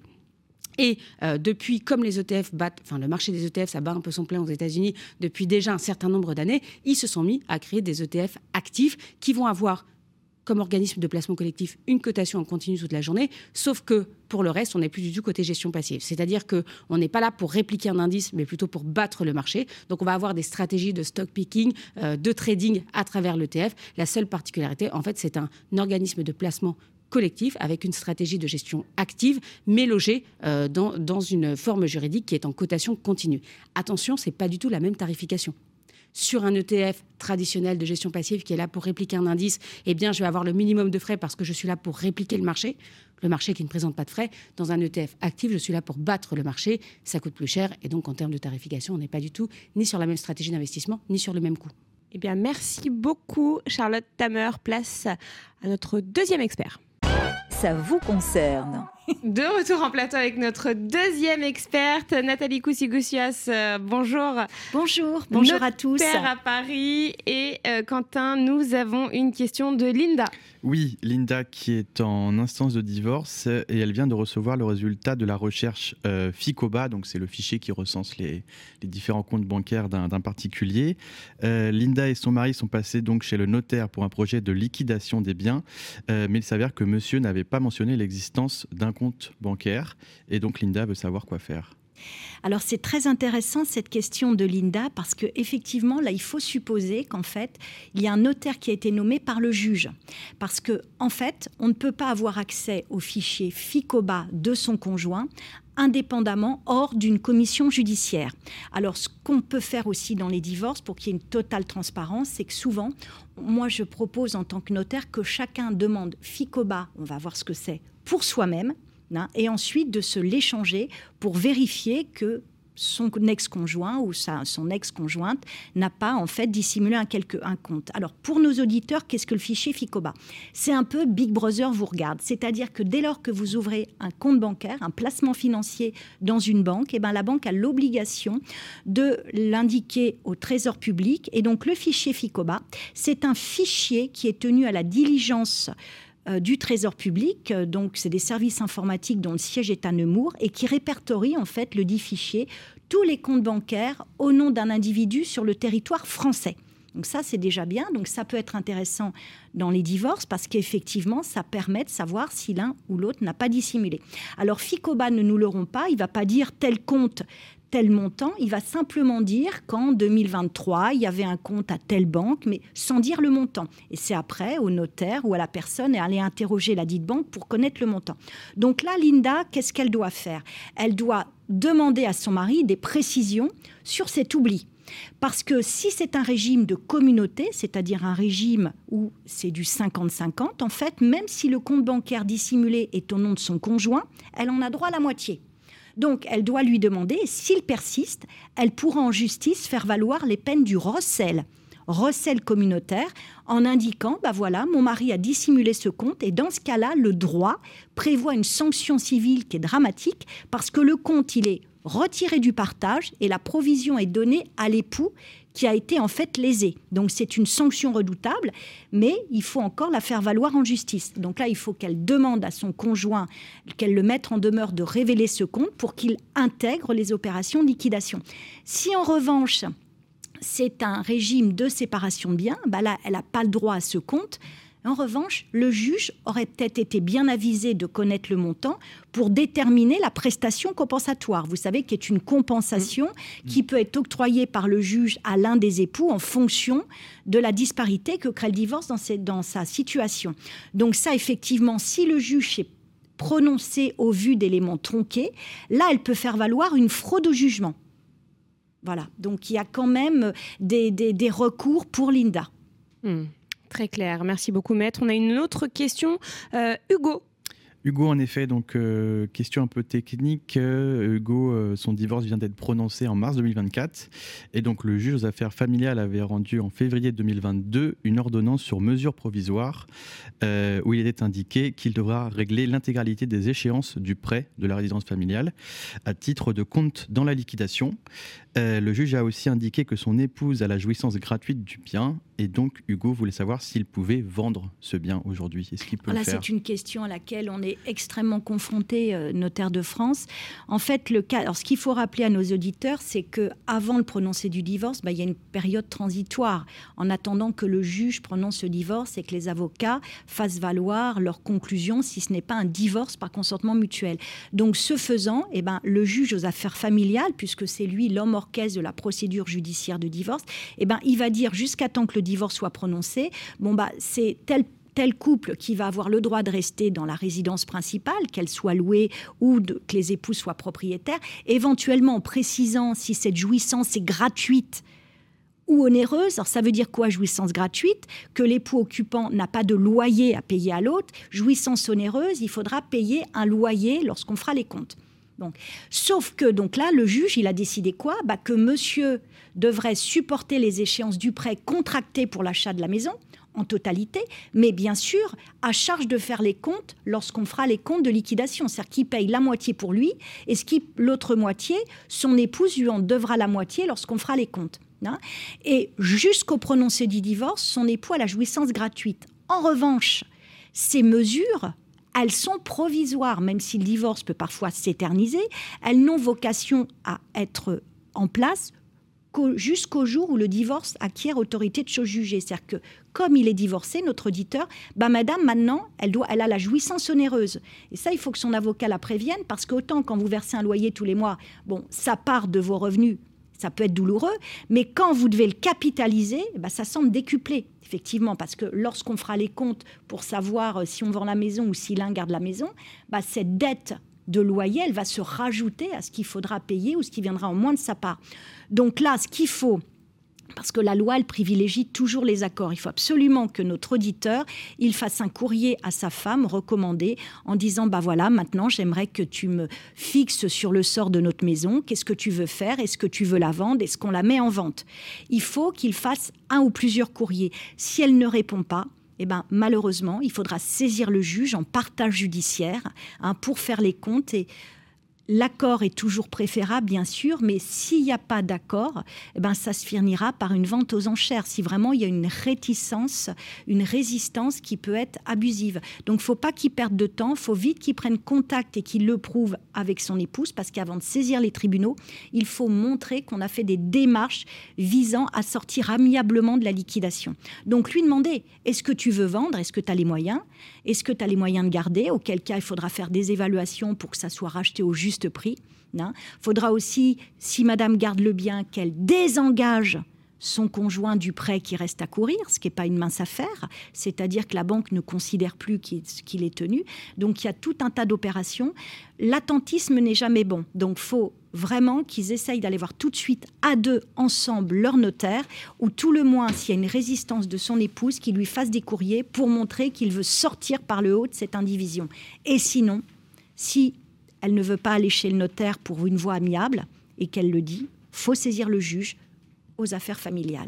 Et depuis, comme les ETF le marché des ETF, ça bat un peu son plein aux États-Unis depuis déjà un certain nombre d'années, ils se sont mis à créer des ETF actifs qui vont avoir comme organisme de placement collectif une cotation en continu toute la journée, sauf que pour le reste, on n'est plus du tout côté gestion passive. C'est-à-dire qu'on n'est pas là pour répliquer un indice, mais plutôt pour battre le marché. Donc on va avoir des stratégies de stock picking, de trading à travers l'ETF. La seule particularité, en fait, c'est un organisme de placement collectif avec une stratégie de gestion active, mais logée dans une forme juridique qui est en cotation continue. Attention, ce n'est pas du tout la même tarification. Sur un ETF traditionnel de gestion passive qui est là pour répliquer un indice, eh bien, je vais avoir le minimum de frais parce que je suis là pour répliquer le marché qui ne présente pas de frais. Dans un ETF actif, je suis là pour battre le marché, ça coûte plus cher et donc en termes de tarification, on n'est pas du tout ni sur la même stratégie d'investissement, ni sur le même coût. Eh bien, merci beaucoup Charlotte Thammer. Place à notre deuxième expert. Ça vous concerne. De retour en plateau avec notre deuxième experte, Nathalie Kousigoussias. Bonjour. Bonjour à tous. Notaire à Paris. Et Quentin, nous avons une question de Linda. Oui, Linda qui est en instance de divorce et elle vient de recevoir le résultat de la recherche FICOBA, donc c'est le fichier qui recense les différents comptes bancaires d'un particulier. Linda et son mari sont passés donc chez le notaire pour un projet de liquidation des biens, mais il s'avère que monsieur n'avait pas mentionné l'existence d'un compte bancaire et donc Linda veut savoir quoi faire. Alors c'est très intéressant cette question de Linda parce que effectivement là il faut supposer qu'en fait il y a un notaire qui a été nommé par le juge parce que en fait on ne peut pas avoir accès au fichier FICOBA de son conjoint indépendamment hors d'une commission judiciaire. Alors ce qu'on peut faire aussi dans les divorces pour qu'il y ait une totale transparence, c'est que souvent moi je propose en tant que notaire que chacun demande FICOBA, on va voir ce que c'est pour soi-même, et ensuite de se l'échanger pour vérifier que son ex-conjoint ou son ex-conjointe n'a pas en fait dissimulé un compte. Alors pour nos auditeurs, qu'est-ce que le fichier FICOBA ? C'est un peu Big Brother vous regarde, c'est-à-dire que dès lors que vous ouvrez un compte bancaire, un placement financier dans une banque, et ben la banque a l'obligation de l'indiquer au Trésor public et donc le fichier FICOBA, c'est un fichier qui est tenu à la diligence du Trésor public, donc c'est des services informatiques dont le siège est à Nemours et qui répertorie en fait le dit fichier tous les comptes bancaires au nom d'un individu sur le territoire français. Donc ça c'est déjà bien, donc ça peut être intéressant dans les divorces parce qu'effectivement ça permet de savoir si l'un ou l'autre n'a pas dissimulé. Alors FICOBA ne nous l'auront pas, il ne va pas dire tel compte, tel montant, il va simplement dire qu'en 2023, il y avait un compte à telle banque, mais sans dire le montant. Et c'est après, au notaire ou à la personne, à aller interroger la dite banque pour connaître le montant. Donc là, Linda, qu'est-ce qu'elle doit faire ? Elle doit demander à son mari des précisions sur cet oubli. Parce que si c'est un régime de communauté, c'est-à-dire un régime où c'est du 50-50, en fait, même si le compte bancaire dissimulé est au nom de son conjoint, elle en a droit à la moitié. Donc, elle doit lui demander, et s'il persiste, elle pourra en justice faire valoir les peines du recel communautaire, en indiquant, voilà, mon mari a dissimulé ce compte, et dans ce cas-là, le droit prévoit une sanction civile qui est dramatique, parce que le compte, il est retiré du partage, et la provision est donnée à l'époux, qui a été en fait lésé. Donc c'est une sanction redoutable, mais il faut encore la faire valoir en justice. Donc là, il faut qu'elle demande à son conjoint, qu'elle le mette en demeure de révéler ce compte pour qu'il intègre les opérations de liquidation. Si en revanche, c'est un régime de séparation de biens, là, elle n'a pas le droit à ce compte. En revanche, le juge aurait peut-être été bien avisé de connaître le montant pour déterminer la prestation compensatoire. Vous savez, qui est une compensation qui peut être octroyée par le juge à l'un des époux en fonction de la disparité que crée le divorce dans sa situation. Donc ça, effectivement, si le juge prononcée au vu d'éléments tronqués, là, elle peut faire valoir une fraude au jugement. Voilà, donc il y a quand même des recours pour Linda. Très clair, merci beaucoup maître. On a une autre question, Hugo. Hugo, en effet, donc question un peu technique. Hugo, son divorce vient d'être prononcé en mars 2024. Et donc, le juge aux affaires familiales avait rendu en février 2022 une ordonnance sur mesures provisoires où il était indiqué qu'il devra régler l'intégralité des échéances du prêt de la résidence familiale à titre de compte dans la liquidation. Le juge a aussi indiqué que son épouse a la jouissance gratuite du bien. Et donc, Hugo voulait savoir s'il pouvait vendre ce bien aujourd'hui. Est-ce qu'il peut le faire ? C'est une question à laquelle on est extrêmement confronté, notaire de France. En fait, alors, ce qu'il faut rappeler à nos auditeurs, c'est qu'avant le prononcé du divorce, il y a une période transitoire en attendant que le juge prononce ce divorce et que les avocats fassent valoir leur conclusion si ce n'est pas un divorce par consentement mutuel. Donc, ce faisant, le juge aux affaires familiales, puisque c'est lui l'homme orchestre de la procédure judiciaire de divorce, il va dire jusqu'à temps que le divorce soit prononcé, c'est tel couple qui va avoir le droit de rester dans la résidence principale, qu'elle soit louée ou que les époux soient propriétaires, éventuellement en précisant si cette jouissance est gratuite ou onéreuse. Alors ça veut dire quoi, jouissance gratuite ? Que l'époux occupant n'a pas de loyer à payer à l'autre. Jouissance onéreuse, il faudra payer un loyer lorsqu'on fera les comptes. Donc, sauf que donc là, le juge, il a décidé quoi ? Que monsieur devrait supporter les échéances du prêt contracté pour l'achat de la maison en totalité, mais bien sûr, à charge de faire les comptes lorsqu'on fera les comptes de liquidation. C'est-à-dire qu'il paye la moitié pour lui et l'autre moitié, son épouse lui en devra la moitié lorsqu'on fera les comptes. Et jusqu'au prononcé du divorce, son époux a la jouissance gratuite. En revanche, ces mesures, elles sont provisoires, même si le divorce peut parfois s'éterniser, elles n'ont vocation à être en place jusqu'au jour où le divorce acquiert autorité de chose jugée. C'est-à-dire que, comme il est divorcé, notre auditeur, madame, maintenant, elle a la jouissance onéreuse. Et ça, il faut que son avocat la prévienne, parce qu'autant quand vous versez un loyer tous les mois, ça part de vos revenus, ça peut être douloureux, mais quand vous devez le capitaliser, ça semble décuplé. Effectivement, parce que lorsqu'on fera les comptes pour savoir si on vend la maison ou si l'un garde la maison, cette dette de loyer, elle va se rajouter à ce qu'il faudra payer ou ce qui viendra en moins de sa part. Donc là, ce qu'il faut, parce que la loi, elle privilégie toujours les accords, il faut absolument que notre auditeur, il fasse un courrier à sa femme recommandé en disant, voilà, maintenant, j'aimerais que tu me fixes sur le sort de notre maison, qu'est-ce que tu veux faire, est-ce que tu veux la vendre, est-ce qu'on la met en vente ? Il faut qu'il fasse un ou plusieurs courriers. Si elle ne répond pas, malheureusement, il faudra saisir le juge en partage judiciaire pour faire les comptes. Et l'accord est toujours préférable, bien sûr, mais s'il n'y a pas d'accord, ça se finira par une vente aux enchères, si vraiment il y a une réticence, une résistance qui peut être abusive. Donc, il ne faut pas qu'il perde de temps, il faut vite qu'il prenne contact et qu'il le prouve avec son épouse, parce qu'avant de saisir les tribunaux, il faut montrer qu'on a fait des démarches visant à sortir amiablement de la liquidation. Donc, lui demander, est-ce que tu veux vendre ? Est-ce que tu as les moyens ? Est-ce que tu as les moyens de garder ? Auquel cas, il faudra faire des évaluations pour que ça soit racheté au juste prix. Il faudra aussi, si madame garde le bien, qu'elle désengage son conjoint du prêt qui reste à courir, ce qui n'est pas une mince affaire, c'est-à-dire que la banque ne considère plus qu'il est tenu. Donc il y a tout un tas d'opérations. L'attentisme n'est jamais bon. Donc il faut vraiment qu'ils essayent d'aller voir tout de suite à deux ensemble leur notaire, ou tout le moins, s'il y a une résistance de son épouse, qu'il lui fasse des courriers pour montrer qu'il veut sortir par le haut de cette indivision. Et sinon, si elle ne veut pas aller chez le notaire pour une voie amiable et qu'elle le dit, faut saisir le juge aux affaires familiales.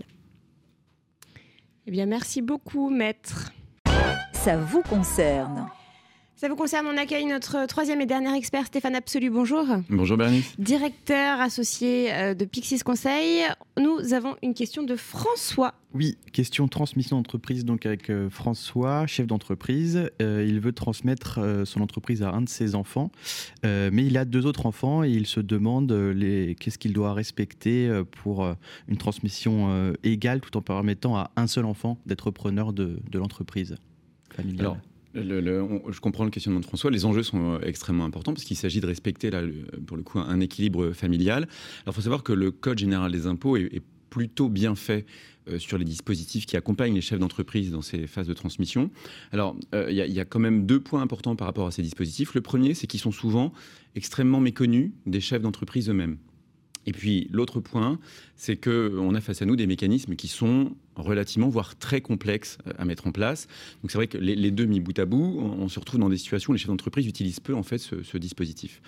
Eh bien, merci beaucoup, maître. Ça vous concerne. Ça vous concerne, on accueille notre troisième et dernier expert, Stéphane Absolu. Bonjour. Bonjour Bernice. Directeur associé de Pixis Conseil. Nous avons une question de François. Oui, question transmission d'entreprise, donc avec François, chef d'entreprise. Il veut transmettre son entreprise à un de ses enfants, mais il a 2 autres enfants et il se demande qu'est-ce qu'il doit respecter pour une transmission égale, tout en permettant à un seul enfant d'être preneur de l'entreprise familiale. Alors, je comprends le questionnement de François. Les enjeux sont extrêmement importants parce qu'il s'agit de respecter, là, pour le coup, un équilibre familial. Alors, il faut savoir que le Code général des impôts est plutôt bien fait sur les dispositifs qui accompagnent les chefs d'entreprise dans ces phases de transmission. Alors, il y a quand même 2 points importants par rapport à ces dispositifs. Le premier, c'est qu'ils sont souvent extrêmement méconnus des chefs d'entreprise eux-mêmes. Et puis, l'autre point, c'est qu'on a face à nous des mécanismes qui sont relativement, voire très complexes à mettre en place. Donc, c'est vrai que les 2 mis bout à bout, on se retrouve dans des situations où les chefs d'entreprise utilisent peu, en fait, ce dispositif.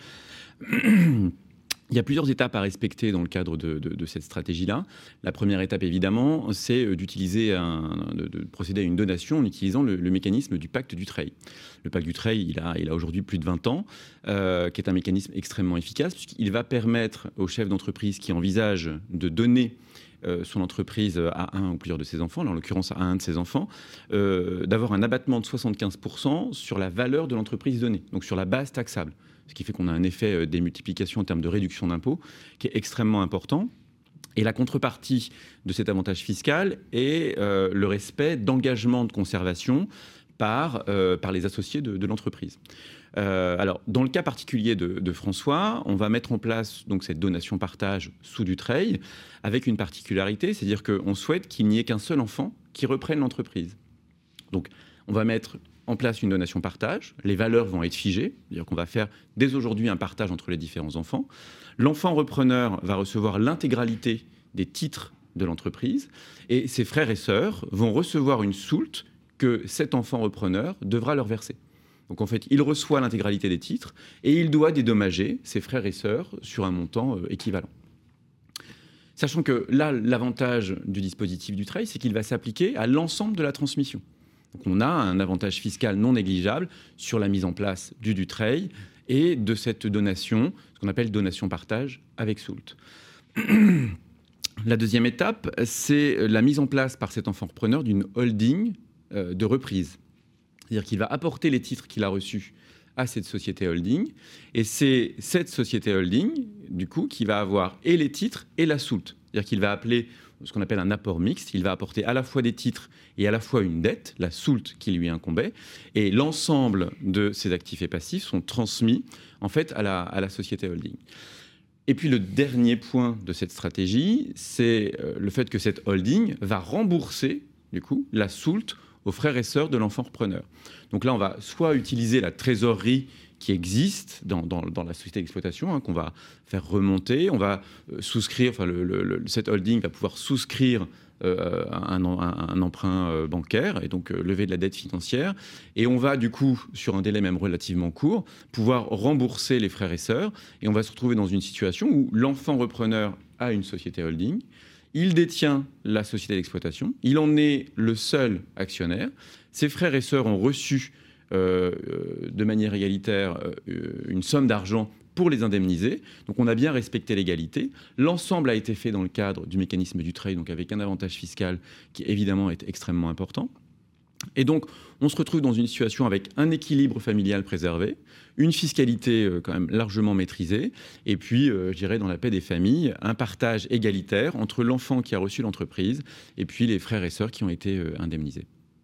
Il y a plusieurs étapes à respecter dans le cadre de cette stratégie-là. La première étape, évidemment, c'est de procéder à une donation en utilisant le mécanisme du pacte Dutreil. Le pacte Dutreil, il a aujourd'hui plus de 20 ans, qui est un mécanisme extrêmement efficace, puisqu'il va permettre aux chefs d'entreprise qui envisagent de donner son entreprise à un ou plusieurs de ses enfants, en l'occurrence à un de ses enfants, d'avoir un abattement de 75% sur la valeur de l'entreprise donnée, donc sur la base taxable. Ce qui fait qu'on a un effet démultiplication en termes de réduction d'impôts qui est extrêmement important. Et la contrepartie de cet avantage fiscal est le respect d'engagements de conservation par les associés de l'entreprise. Alors, dans le cas particulier de François, on va mettre en place donc, cette donation-partage sous Dutreil avec une particularité, c'est-à-dire qu'on souhaite qu'il n'y ait qu'un seul enfant qui reprenne l'entreprise. Donc, on va mettre en place une donation-partage, les valeurs vont être figées, c'est-à-dire qu'on va faire dès aujourd'hui un partage entre les différents enfants. L'enfant repreneur va recevoir l'intégralité des titres de l'entreprise et ses frères et sœurs vont recevoir une soulte que cet enfant repreneur devra leur verser. Donc en fait, il reçoit l'intégralité des titres et il doit dédommager ses frères et sœurs sur un montant équivalent. Sachant que là, l'avantage du dispositif Dutreil, c'est qu'il va s'appliquer à l'ensemble de la transmission. Donc on a un avantage fiscal non négligeable sur la mise en place du Dutreil et de cette donation, ce qu'on appelle donation-partage avec soulte. La deuxième étape, c'est la mise en place par cet enfant repreneur d'une holding de reprise. C'est-à-dire qu'il va apporter les titres qu'il a reçus à cette société holding, et c'est cette société holding, du coup, qui va avoir et les titres et la soulte. C'est-à-dire qu'il va appeler ce qu'on appelle un apport mixte. Il va apporter à la fois des titres et à la fois une dette, la soulte qui lui incombait, et l'ensemble de ces actifs et passifs sont transmis en fait à la société holding. Et puis le dernier point de cette stratégie, c'est le fait que cette holding va rembourser du coup la soulte aux frères et sœurs de l'enfant repreneur. Donc là, on va soit utiliser la trésorerie qui existe dans la société d'exploitation, qu'on va faire remonter, on va souscrire, enfin cette holding va pouvoir souscrire un emprunt bancaire et donc lever de la dette financière, et on va du coup, sur un délai même relativement court, pouvoir rembourser les frères et sœurs, et on va se retrouver dans une situation où l'enfant repreneur a une société holding, il détient la société d'exploitation, il en est le seul actionnaire, ses frères et sœurs ont reçu de manière égalitaire une somme d'argent pour les indemniser. Donc on a bien respecté l'égalité. L'ensemble a été fait dans le cadre du mécanisme Dutreil, donc avec un avantage fiscal qui évidemment est extrêmement important. Et donc on se retrouve dans une situation avec un équilibre familial préservé, une fiscalité quand même largement maîtrisée, et puis je dirais dans la paix des familles, un partage égalitaire entre l'enfant qui a reçu l'entreprise et puis les frères et sœurs qui ont été indemnisés.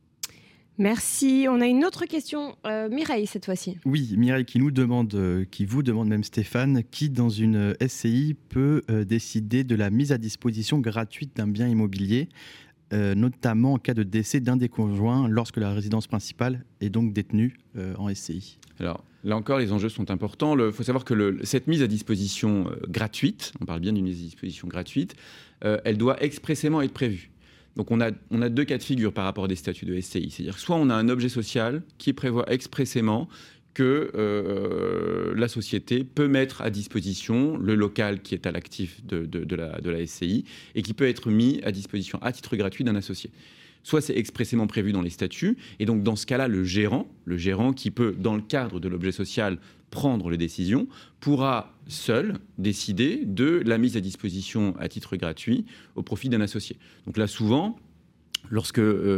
Merci. On a une autre question. Mireille, cette fois-ci. Oui, Mireille qui vous demande même Stéphane, qui dans une SCI peut décider de la mise à disposition gratuite d'un bien immobilier, notamment en cas de décès d'un des conjoints lorsque la résidence principale est donc détenue en SCI. Alors là encore, les enjeux sont importants. Il faut savoir que cette mise à disposition gratuite, on parle bien d'une mise à disposition gratuite, elle doit expressément être prévue. Donc on a 2 cas de figure par rapport à des statuts de SCI. C'est-à-dire que soit on a un objet social qui prévoit expressément que la société peut mettre à disposition le local qui est à l'actif de la SCI et qui peut être mis à disposition à titre gratuit d'un associé. Soit c'est expressément prévu dans les statuts, et donc dans ce cas-là, le gérant qui peut, dans le cadre de l'objet social, prendre les décisions, pourra seul décider de la mise à disposition à titre gratuit au profit d'un associé. Donc là, souvent, lorsque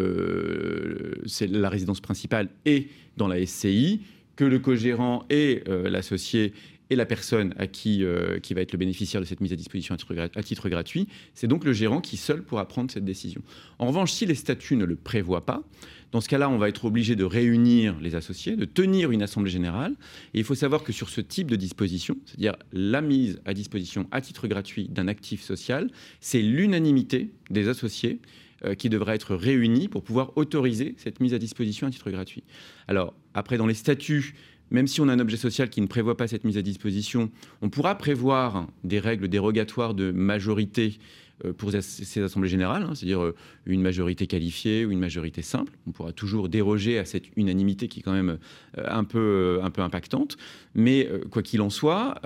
c'est la résidence principale est dans la SCI, que le co-gérant et l'associé et la personne à qui va être le bénéficiaire de cette mise à disposition à titre gratuit. C'est donc le gérant qui seul pourra prendre cette décision. En revanche, si les statuts ne le prévoient pas, dans ce cas-là, on va être obligé de réunir les associés, de tenir une assemblée générale. Et il faut savoir que sur ce type de disposition, c'est-à-dire la mise à disposition à titre gratuit d'un actif social, c'est l'unanimité des associés qui devra être réunie pour pouvoir autoriser cette mise à disposition à titre gratuit. Alors, après, dans les statuts, même si on a un objet social qui ne prévoit pas cette mise à disposition, on pourra prévoir des règles dérogatoires de majorité pour ces assemblées générales, c'est-à-dire une majorité qualifiée ou une majorité simple. On pourra toujours déroger à cette unanimité qui est quand même un peu impactante. Mais quoi qu'il en soit,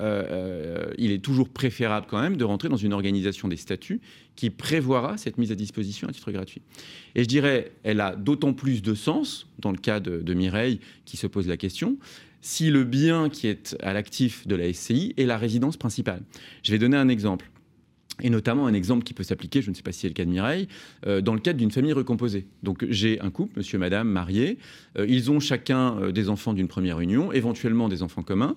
il est toujours préférable quand même de rentrer dans une organisation des statuts qui prévoira cette mise à disposition à titre gratuit. Et je dirais, elle a d'autant plus de sens, dans le cas de Mireille, qui se pose la question, si le bien qui est à l'actif de la SCI est la résidence principale. Je vais donner un exemple. Et notamment un exemple qui peut s'appliquer, je ne sais pas si c'est le cas de Mireille, dans le cadre d'une famille recomposée. Donc j'ai un couple, monsieur, madame, mariés, ils ont chacun des enfants d'une première union, éventuellement des enfants communs,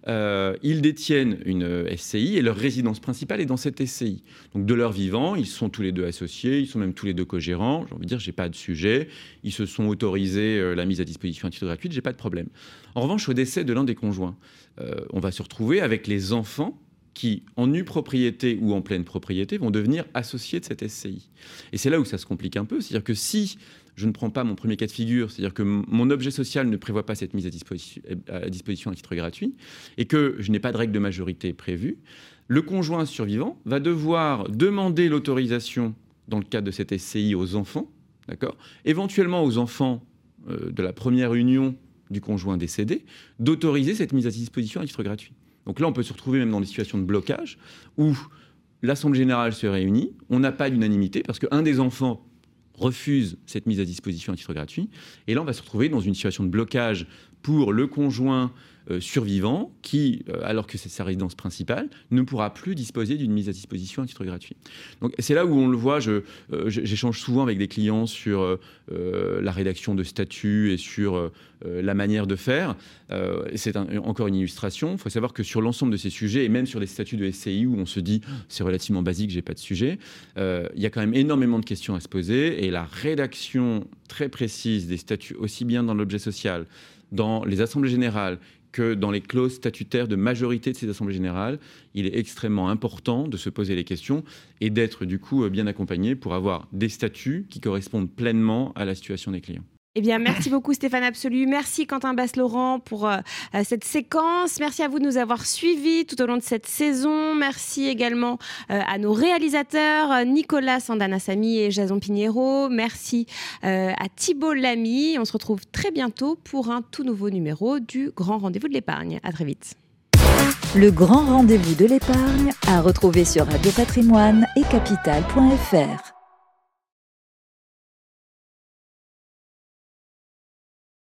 ils détiennent une SCI et leur résidence principale est dans cette SCI. Donc de leur vivant, ils sont tous les deux associés, ils sont même tous les deux co-gérants, j'ai envie de dire, j'ai pas de sujet, ils se sont autorisés la mise à disposition à titre gratuit, j'ai pas de problème. En revanche, au décès de l'un des conjoints, on va se retrouver avec les enfants qui, en nue propriété ou en pleine propriété, vont devenir associés de cette SCI. Et c'est là où ça se complique un peu. C'est-à-dire que si je ne prends pas mon premier cas de figure, c'est-à-dire que mon objet social ne prévoit pas cette mise à disposition à titre gratuit, et que je n'ai pas de règle de majorité prévue, le conjoint survivant va devoir demander l'autorisation, dans le cadre de cette SCI, aux enfants, d'accord, éventuellement aux enfants de la première union du conjoint décédé, d'autoriser cette mise à disposition à titre gratuit. Donc là, on peut se retrouver même dans des situations de blocage où l'Assemblée générale se réunit, on n'a pas d'unanimité parce qu'un des enfants refuse cette mise à disposition à titre gratuit. Et là, on va se retrouver dans une situation de blocage pour le conjoint survivant qui, alors que c'est sa résidence principale, ne pourra plus disposer d'une mise à disposition à titre gratuit. Donc c'est là où on le voit, j'échange souvent avec des clients sur la rédaction de statuts et sur la manière de faire. C'est encore une illustration. Il faut savoir que sur l'ensemble de ces sujets, et même sur les statuts de SCI où on se dit c'est relativement basique, j'ai pas de sujet, il y a quand même énormément de questions à se poser et la rédaction très précise des statuts, aussi bien dans l'objet social, dans les assemblées générales, que dans les clauses statutaires de majorité de ces assemblées générales, il est extrêmement important de se poser les questions et d'être du coup bien accompagné pour avoir des statuts qui correspondent pleinement à la situation des clients. Eh bien, merci beaucoup Stéphane Absolu. Merci Quentin Basse-Laurent pour cette séquence. Merci à vous de nous avoir suivis tout au long de cette saison. Merci également à nos réalisateurs Nicolas Sandanassami et Jason Pinheiro. Merci à Thibault Lamy. On se retrouve très bientôt pour un tout nouveau numéro du Grand Rendez-vous de l'épargne. À très vite. Le Grand Rendez-vous de l'épargne à retrouver sur Radio Patrimoine et Capital.fr.